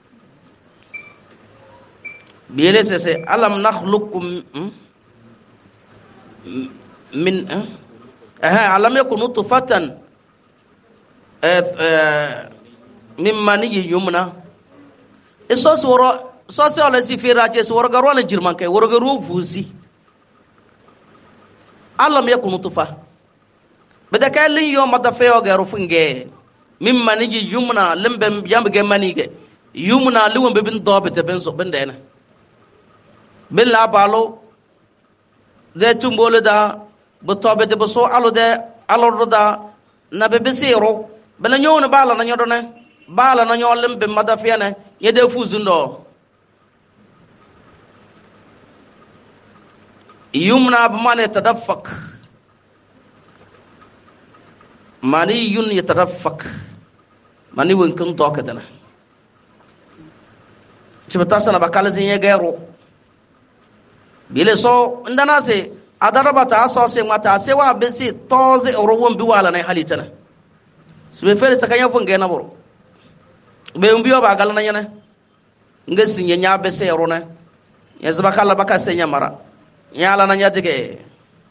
biele sese alam nakhluqukum min alam yakun nutfatan mimma ni yumna iso soro ala si fira che soro garo na jirman kai woro garo fusi alam yakun nutfa bada kalin yo mata feo garo funge mimma ni yumna limbe yambe ge manige yumna liwon be bin dobe te ben so ben dena bin la balo de tumbole da butobe de so alude alorda na be besiro bela nyone bala na nyodone bala na nyolem be madafiane yede fuzundo yumna bman yatadaffak mani yun yatadaffak mani winkun dokadana chibata sana bakala zinye gero bile so ndana se adarabata so se mata se wa besi toze orowon bi wala na halitana sube fere sakanya funge na boro be umbiyo ba galana nyane ngesi nya bese rona yazba kala baka se nyamara nyala na nyadige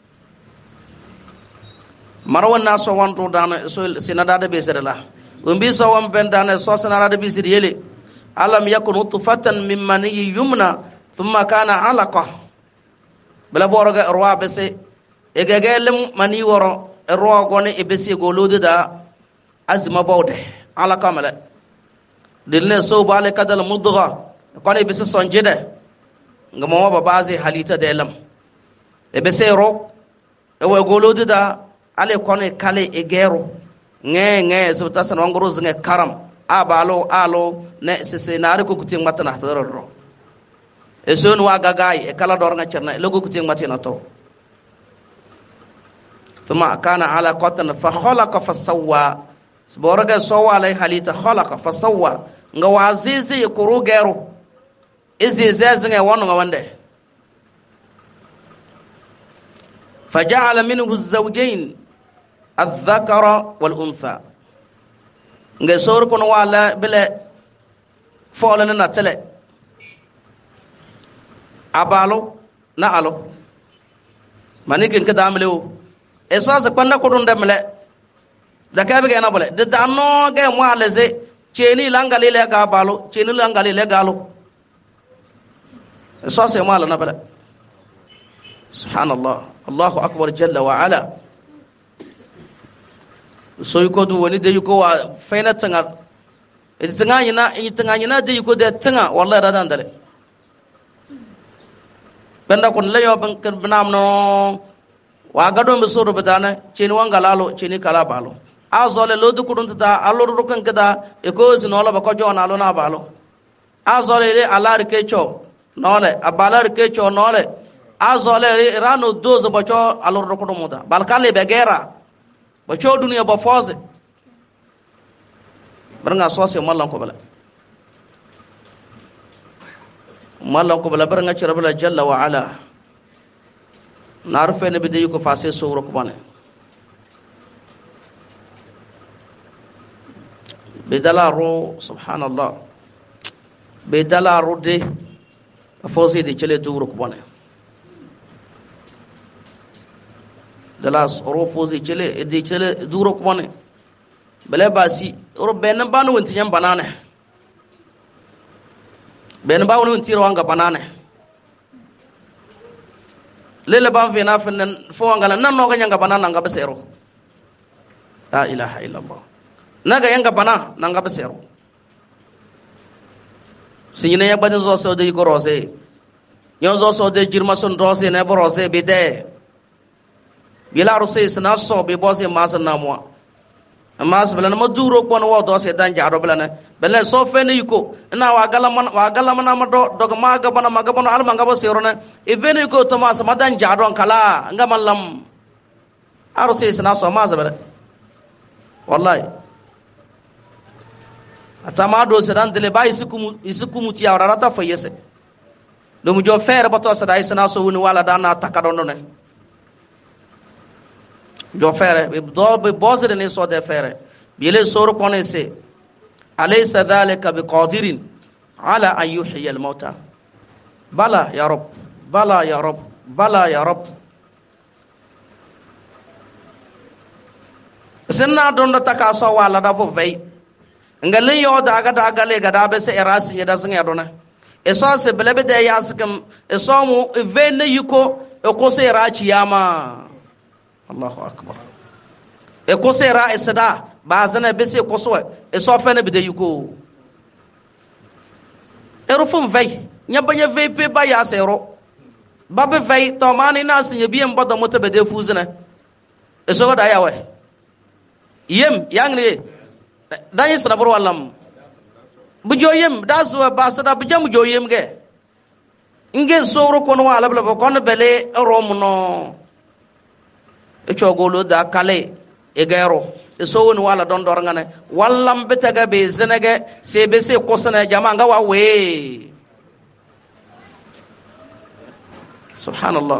marwan na so wanto dana so sinada de beserela umbi so wam bendana so sinada de besir yele alam yakun utfatan min mani yumna thumma kana alaqa bala boroga rwa bese egegelem mani woro rwa gone e bese golode da azma bawde alaqa mala dilne so bale kadal mudgha kone bese sonjede ngamo ba bazi halita de lam e bese ro e we golode da ale kone kale e gero nge so tasan wangoro zinge karam abalo alo ne sese nare ko kutin matana taro e son wa gagai e kala dor nga cerna logo kutin matina to thumma kana ala qatan fa khalaqa fa sawwa sboroga sawwa alai halita khalaqa fa sawwa nga wazizi kuru gero izi zazinga wonu nga wande faja'ala minhu az-zawjayn الذكر والأنثى nge sor kono wala bele fola na tele abalo na alo manikin kada amlew eso se kwanda ko dum demle da ka be gena bole de danno ge mo aleze cheni langali le ga balo cheni langali le galo eso se mo ala na bele subhanallah allahu akbar jalla wa ala so yuko du woni de yuko wa faina tanga tanga nyina de yuko de tanga wallahi da dan dale benda kon layo ban kan banam no wa gado be soro bedana cheni wanga lalo cheni kala balo azole lodu kudun ta aloro rukan kada e ko zino la ba ko jona lo na balo azole le alar kecho nole abalar kecho nole azole rano dozo bacho aloro kudun muda balkale be gera ba cho duniya ba foze baranga sose mallan ko bala baranga ci rabbul jalla wa ala narfe ne be de ko fase so ko bane be dalaro subhanallah be dalaro de foze de chele duro ko bane dalas oro fozi chele edi chele duro kwane bele basi oro ben banu wonti nyam banane ben ba woni tiro wanga banane lele ba vena fen fo wanga nan no ga nyanga banana nga besero la ilaha illa allah naga yanga bana nanga besero sinyine ya badin zo so de ko rose nyo zo so de jirma son rose ne bo rose bide bila rose sana so be bose masa namwa mas belana maduro ko no do se dan jaro belana belen so fe ne yuko na wa galama na ma do maga bana alma ngaba serona e vene yuko to mas madan jaro kala ngamallam arose sana so masa bele wallahi atama do se dan dele bay isukumu ti awra ta fayese do mu jo fere bato sa dai sana so woni wala dana takadono ne jo fere be bozere ne so de fere bile soro kone se alaysa dhalika biqadirin ala an yuhyi al mauta bala ya rab bala ya rab bala ya rab senna donda takaso wala da fo vey ngalen yo daga le gada be se erasi ne da singa dona eso se belebe de yaskam eso mu venne yuko e ko se rachi yama Allahu akbar e ko sera e sada ba zana be se ko so e so fa na be de yuko e rufum vey nya banya vey pe ba ya sero ba be vey to mani na sin ye bien bodo moto be de fuzina eso da yawe yem yang ni da yin sana bur wallam bujo yem da su ba sa da bujam bujo yem ge inge soro kono wala bla kono bele romuno e chogolo da kale e gairo e so woni wala don dor ngane wallam betaga be zenege se be se kosana jama nga wa we subhanallah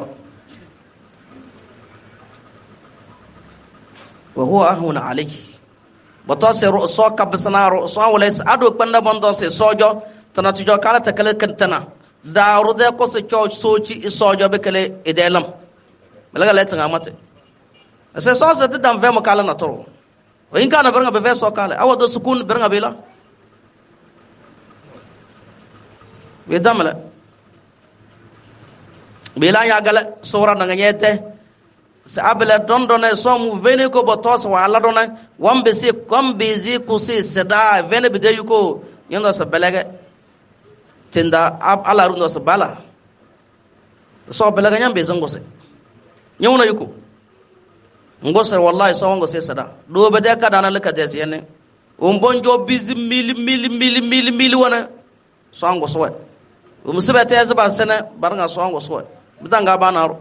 wa huwa ahuna alayhi bato se so kabsana so wala ado kwanda bondo se sojo tana tujo kala takale kantana daaru de ko se cho soci sojo be kale edelam balaga letanga mate se so se te dam vemo kala na toro o in kana beranga be ve so kala awa do sukun beranga bela be damala bela ya gala sura na ngete se abela dondone so mu vene ko botos wala dona wambe se kombe zi ko se seda vene be de yuko yondo se belaga tenda ala rundo se bala so belaga nyambe zango se nyawna yuko ngosar wallahi so ngo se sada do be de ka dana laka des yene bonjo bizi mili wana so ngo so musibe te zaba sene baranga so ngo so bidanga banaro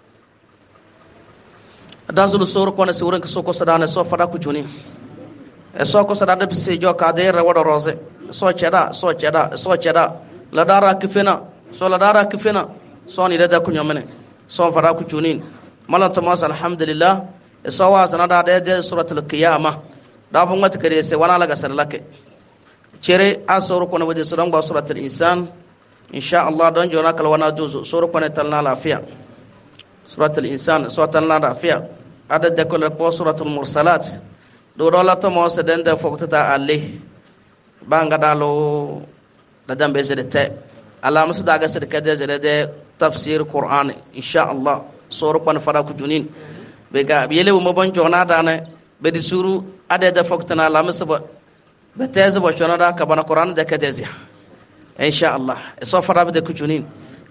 dazulu sor ko na se wuran so ko sada na so fada ku juni e so ko sada de se jo ka de re wado rose so cheda la dara kifena so ni da ku nyomene so fada ku juni malata mas alhamdulillah e so wa sanada de suratul qiyamah da fon wata kare se wana laga sallake cere asoro ko na waje suran ba suratul insan insha Allah don jona kala wana juzu soro ko ne talna lafiya suratul insan so talna lafiya ada de ko le suratul mursalat do do la to mo se den de fokta alle banga dalo da dambe se de te ala musu daga se de kade de tafsir qur'an insha Allah soro ko ne fara ku junin be ga yele mo bon jona dane be di suru ade da fokta na la musu be teze bo jona da ka bana qur'an de kade zia insha Allah so fara be de ku junin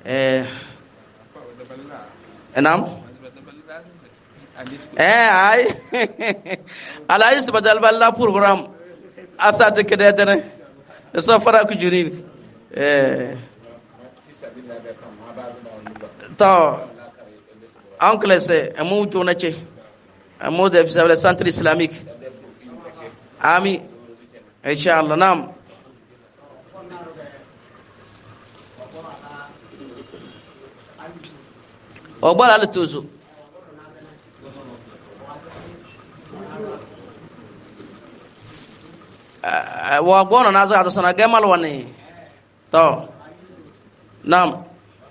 enam ay ala is badal balla program asate kedetene so fara ku junin to oncle se amu tuna che amu de fisable centre islamique ami inshallah nam o bala le tuzu wa gona nazo ado sana gemal wani to nam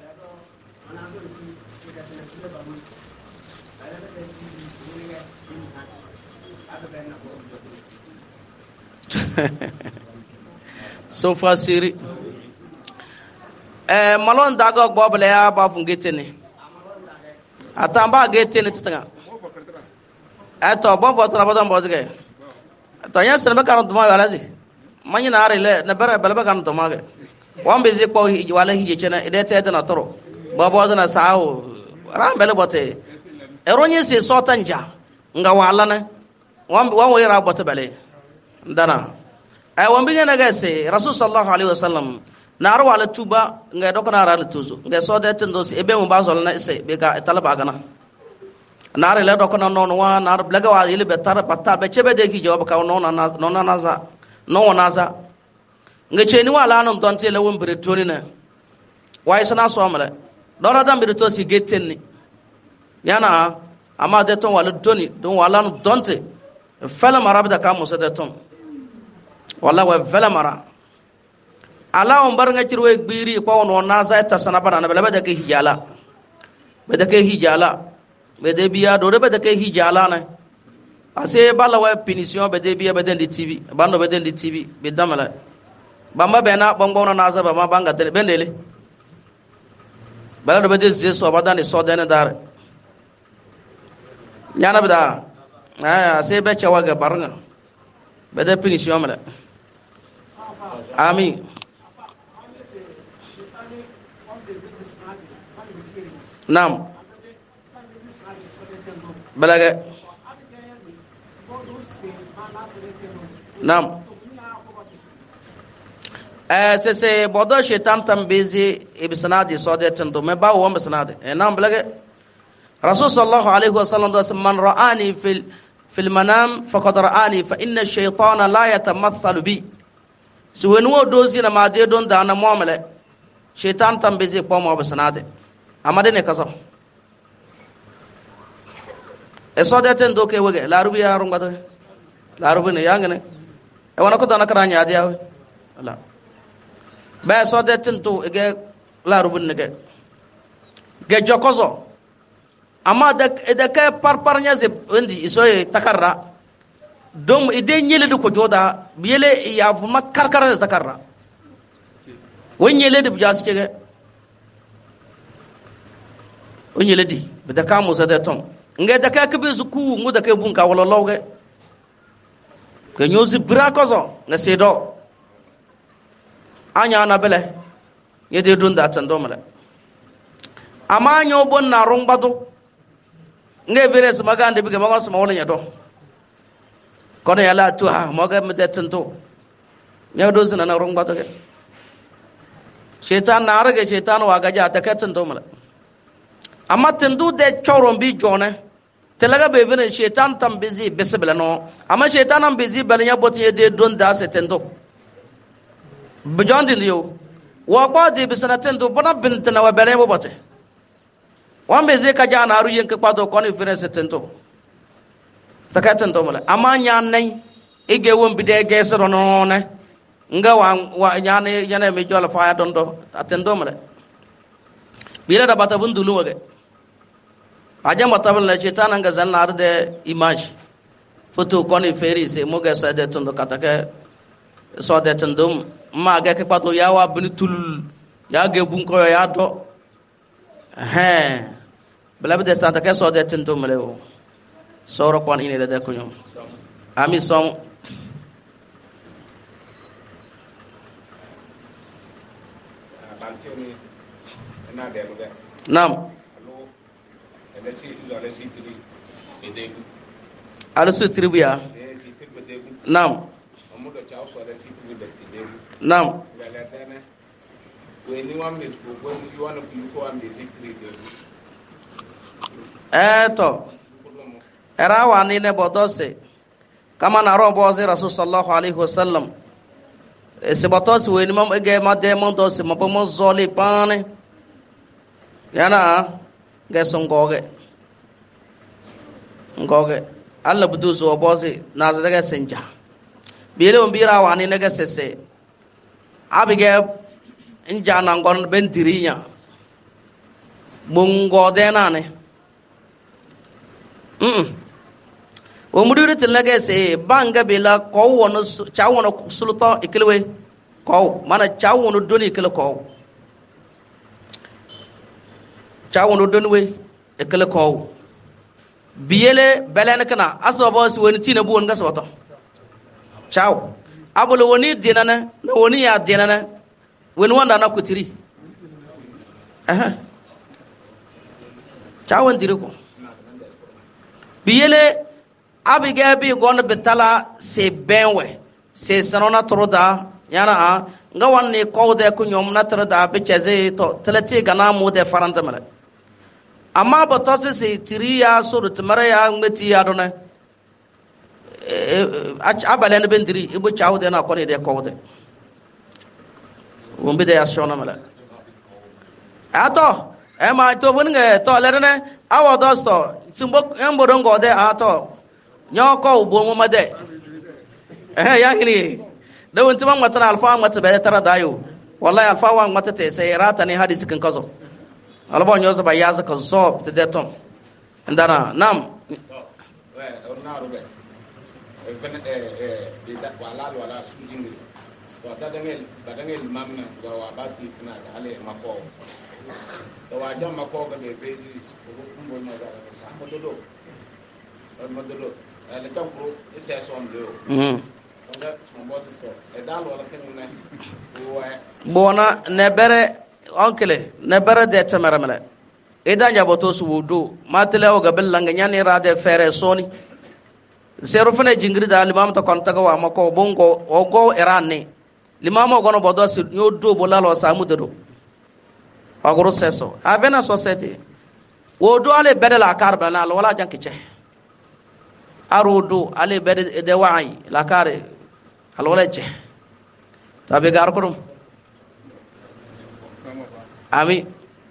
so fasiri malon dago gbobele ya ba fungetene atamba getene titanga eto bobo tra bodon bozge to nya sene bakano to ma wala zi manyi na arele na bara balba kan to mage wambe zi ko wala hije chena ide tete na toro bobo na sao rambele bote eronye se sotanja nga wala na wambe wanwe ra bote bele ndana ay wambe ngena gase rasul sallallahu alaihi wasallam naru wala tuba nga dokona ra tuzu nga so de tendo se ebe mo bazol na ise be ka talaba gana nare le dokona non wa nar blaga wa ile betar batta be chebe de ki jawab ka non naza nga cheni wala non don tele won bretoni na wa isana so amale dora dam breto si getenni yana ama de ton wala doni don wala no donte fela marabda ka musa de ton wala wa fela mara ala on bar nga cirwe gbiri ko on naza ta sanaba na bele de hijala be de hijala be de biya do be de hijala na ase bala wa punition be de biya be de tv bando be de tv be damala bamba be na bongo na naza ba ma banga de bendele bala do be de zeso badani so de na dar nyana be da ase be chawa ga barnga be de punition mala amin nam balaga Nam. Se bodo shaitan tambizi ibsanadi sodetan do me ba wo ibsanadi. Nam blage. Rasul sallallahu alaihi wasallam da man ra'ani fil manam faqad ra'ani fa inna ash-shaytana la yatamathalu bi. So when wo dozi na ma de don da na muamale. Shaitan tambizi ko mo ibsanadi. Amade ne kaso. Sodetan do ke wege larubi ya rungado. Larubi ne yangane. E wana ko dana karanya dia. Allah. Ba sodetan to ege larubi ne ge jokozo. Amma da ka parparnya ze ndi isoye takarra dom ide nyele du ko joda biyele ya fuma karkara takarra wonyele de bujas kege wonyele di bida ka musa da tom nge da ka kebe zuku mu da ka bun ka wala lawge ke nyozi bra kozo nga sedo anya na bele yede dunda tan domala amma nyo bon na rongbado nge bere su magande bige magon su mawala nyado kono yala tu ha moga metetento nyado zina na rong bato ke shaitan na arage shaitan wa gaja ta katento mala amma tendu de choron bi jone telaga be bene shaitan tam busy besbela no amma shaitan am busy balanya botiye de don da se tendo bjondi ndiyo wa ba de bisana tendo bona bintana wa bele bo bote wambe ze ka jana aru yen ka kwato koni fere tento takatento mala amanya nai ige wombi de gesoro no ne nga wa nyane yana me jola fa dondo atendo mala bila da bata bundulu wage aja matabal la chetana nga zanna arde image foto koni fere se moga sa de tondo katake so de tendo ma ga ka kwato ya wa bunitul ya ge bun ko ya do bela de santa ke so de tento melewo soro kon ine de ko nyom ami som nam ala su tribuya nam nam to era wani ne bodose kama na robo zi rasul sallallahu alaihi wasallam se botos weni mam ege ma de mon dose ma pomo zoli pane yana ge songoge ngoge alla budu zo bozi na zaga senja bire on bira wani ne ge sese abige inja na ngon ben dirinya mungo de nane o mudu tilage se banga bela ko wono chawono sulta ikilwe ko mana chawono doni ikile ko chawono donwe ikile ko biyele belene kana asobo si woni tina bu won gasoto chaw abolo woni dinana na woni ya dinana woni wanda na kutiri chawon diriko biyele abige bi gon betala se benwe se sanona troda yana nga wanni ko de ku nyom na troda be cheze to telati gana mu de faranta mala amma boto se tiriya suru tmara ya ngati ya dona abalen bendiri ibu chawde na ko ne de ko de wombe de ashona mala ato ma to bunge to lerene awo dosto simbo emborongo de ato nyoko ubo mo made yangini da wonti man mata alfa mata be tara dayo wallahi alfa wa mata te sai rata ne hadisi kin kazo alba nyozo ba yaza ka zo te deton ndana nam orna robe da wala sujingi to dadangel mamna ga wa bati fina da ale mako to wa jam mako ga be ko kumbo nya ga sa mododo le tampro ese son leo onda son boss store e dalo wala kenune bona nebere onkele nebere de tameramele e danya boto su wudo matele o gabel langa nyani rade fere soni seru fene jingri da limam to kon taga wa mako bongo o go iranne limam o gono bodo si nyodo bolalo samu dedo agoro seso abena society wo do ale bedela karba na wala jankice arudu ale bede de wa'i la kare alwala ce tabe gar ko dum ami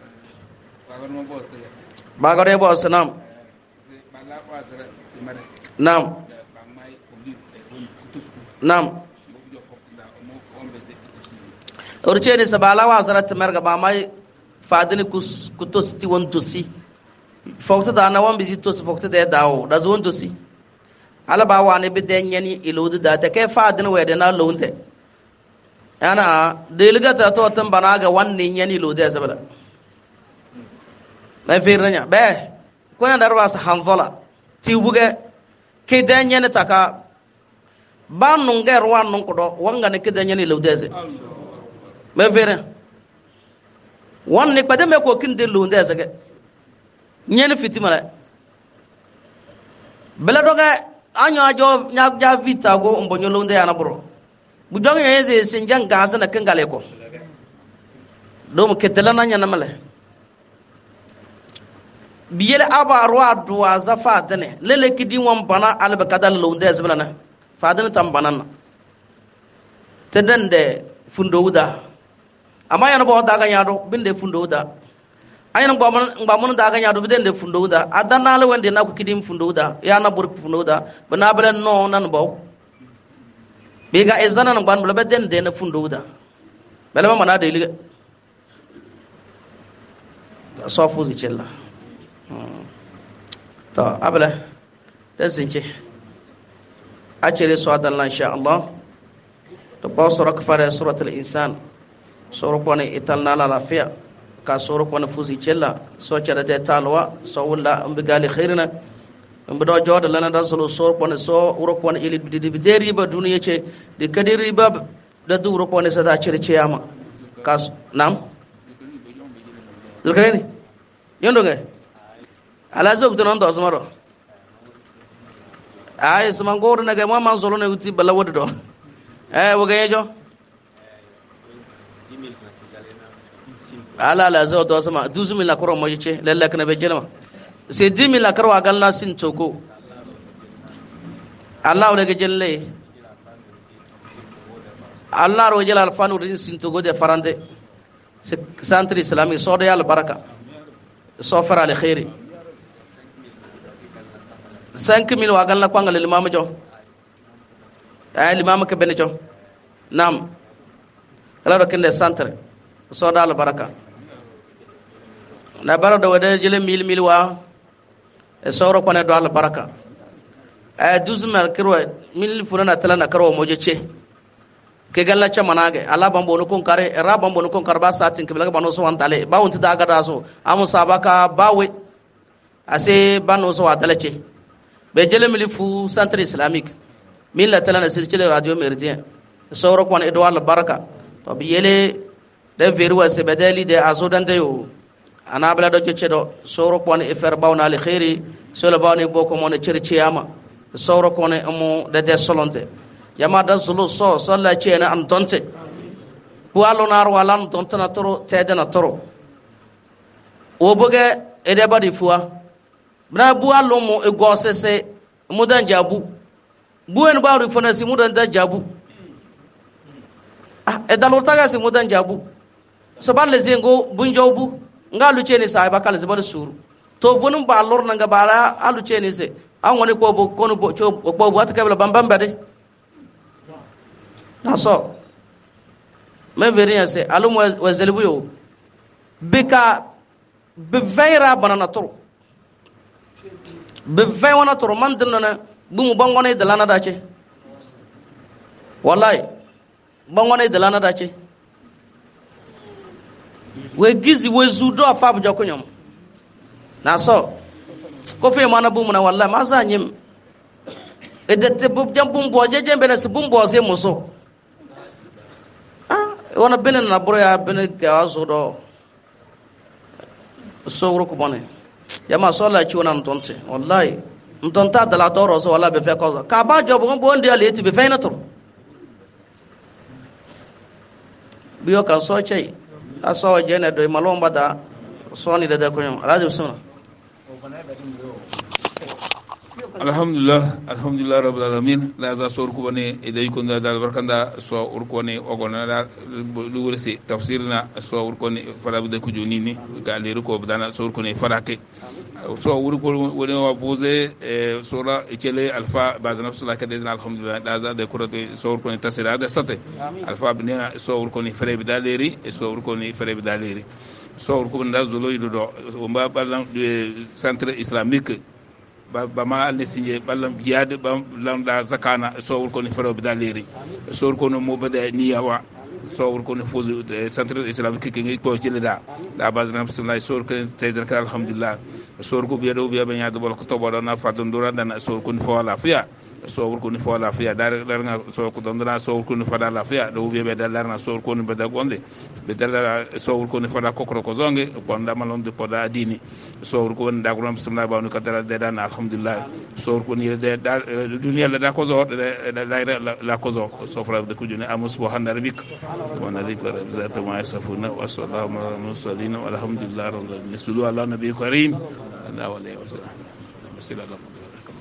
bagare bo sanam nam nam urche ni sabala wa zarat merga ba mai fadini kutos ti won tosi fokta da na won bizi tos fokta da dawo da zon tosi ala ba wa ne biden yani iludu da ta kai fadini wede na lonte ana deliga ta to tan banaga wanni yani iludu ya sabala na firnya be kuna darwa sa hanzola ti buge ke dan yani taka ban nunger wan nun kodo wanga ne ke dan yani iludu ya me firnya wan ne kpade me ko kinde lu nda sage nyen fitima la bela doga anyo ajo nyak ja vita go mbonyo lu nda yana bro bu jong yeze sinjang gasa na kengale ko do mo ketela na nyana male biyele aba ro adwa za fatane lele kidi won bana alba kadal lu nda zblana fadana tam banana tedande fundo uda amma yana bo daga nyado binde fundo uda ayana ngbamun daga nyado binde fundo uda adana le wende na ku kidim fundo uda yana bur fundo uda bana bala no nan bo biga ezana nan ban bala beden de na fundo uda bala mana de liga sofu zicella to abala dan since a cire su adalla insha Allah to ba su rakfara suratul insan soro kone italna la lafiya ka soro kone fuzi cella so cara de talwa so wala ambigali khairina ambido joda lana da solo soro kone so uro kone ili bidiri ba duniya ce de kadiri ba da duro kone sa da cire ciyama kas nam lugani yondo ga ala zog to non do smaro ay sama ngor na ga mama solo ne uti bala wodo woga jo ala la zo do sama 12000 la koro mo yice lalle kana be jelma c'est 10000 la karo agal na sin toko allah wala ga jelle allah ro jela alfanu rin sin toko de farande c'est centre islamique so de yalla baraka so fara le khairi 5000 wa agal na ko ngal imam jo ay imam ke ben jo nam kala do kende centre so dal baraka na barado wade jele mil wa e soro ko ne do Allah baraka ay 12000 kiro mil furana tala na karo moje che ke galla cha manage ala bambo no kon kare ra bambo no kon karba satin ke belaga bano so wantale ba wonti daga da so amu sabaka bawe ase bano so watale che be jele mil fu centre islamique mil la tala na sirchele radio meridien soro ko ne do Allah baraka to bi yele de veru se bedeli de azodande yo ana bla do cedo soro ko ne fer bawna li khairi solo bawni boko mo ne cerciyama soro ko ne amu de solonte yama da zulu so la cena an donte bu allo nar walan donte na toro tede na toro o boge e de badi fuwa bna bu allo mo e gosese mudan jabu bu en bawri fona si mudan da jabu e dalor taga si mudan jabu so balle zengo bunjawbu ngalu ceni sai bakal zebal suru to bunum ba lor nanga bala alu ceni se an woni ko bo kono bo cho bo wat kabla bambam bade naso me veriya se alum wa zelbu yo bika be veira banana toro be vey wana toro man dinna bu mu bangone de lana dace wallahi bangone de lana dace we gizi we zudo afabu jokonyom na so ko fe mana bu muna wallahi ma za nyim edete bu jambum bo jeje bele se bumbo se muso wana benen na bro ya benen ka azudo so wuro ko bone jama so la ci wonan tonte wallahi mtonta dala toro so wala be fe ko ka ba job ngon bo ndi ale ti be fe na to biyo kan so chei aso jene do malomba da so ni da ko nyum alaji sunna alhamdulillah rabbil alamin la za sor ko bane idai kun da barkanda so urko ne ogona da lugursi tafsirna so urko ne fara da ku joni ni ga le ko bana so urko ne farake so urko woni wa pose sura ikele alfa bazana sula ka de alhamdulillah da za de kurate so urko ne tasira da sate alfa bina so urko ne fere bidaleri so urko ne fere bidaleri so urko nda zolo ido o mba balan centre islamique bama alnesiye ballam jiade bam lamda zakana sowr ko ni fero bidaleri sowr ko no mobade niyawa sowr ko no fozu centre islamique ki ngi ko jilida da bazna bismillah sowr ko taydar ka alhamdulillah sowr ko biado biya ben yaado bol ko tobodo na fatun dura dan sowr ko ni fo la fiya sowr ko ni fo la fiya dar nga sowr ko dondana sowr ko ni fada la fiya do biya be dalar na sowr ko ni bada gonde be dalar sowr ko ni fada kokro ko zonge ko ndamalon de poda dini sowr ko won dagro bismillah ba no kadara de dan alhamdulillah sowr ko ni de dunya la da ko zo la ko zo sofra de ko joni amus subhana rabbik subhana rabbika zata ma yasifuna wa sallallahu ala mursalin walhamdulillah rabbil alamin sallu ala nabiy karim wa alihi wa sallam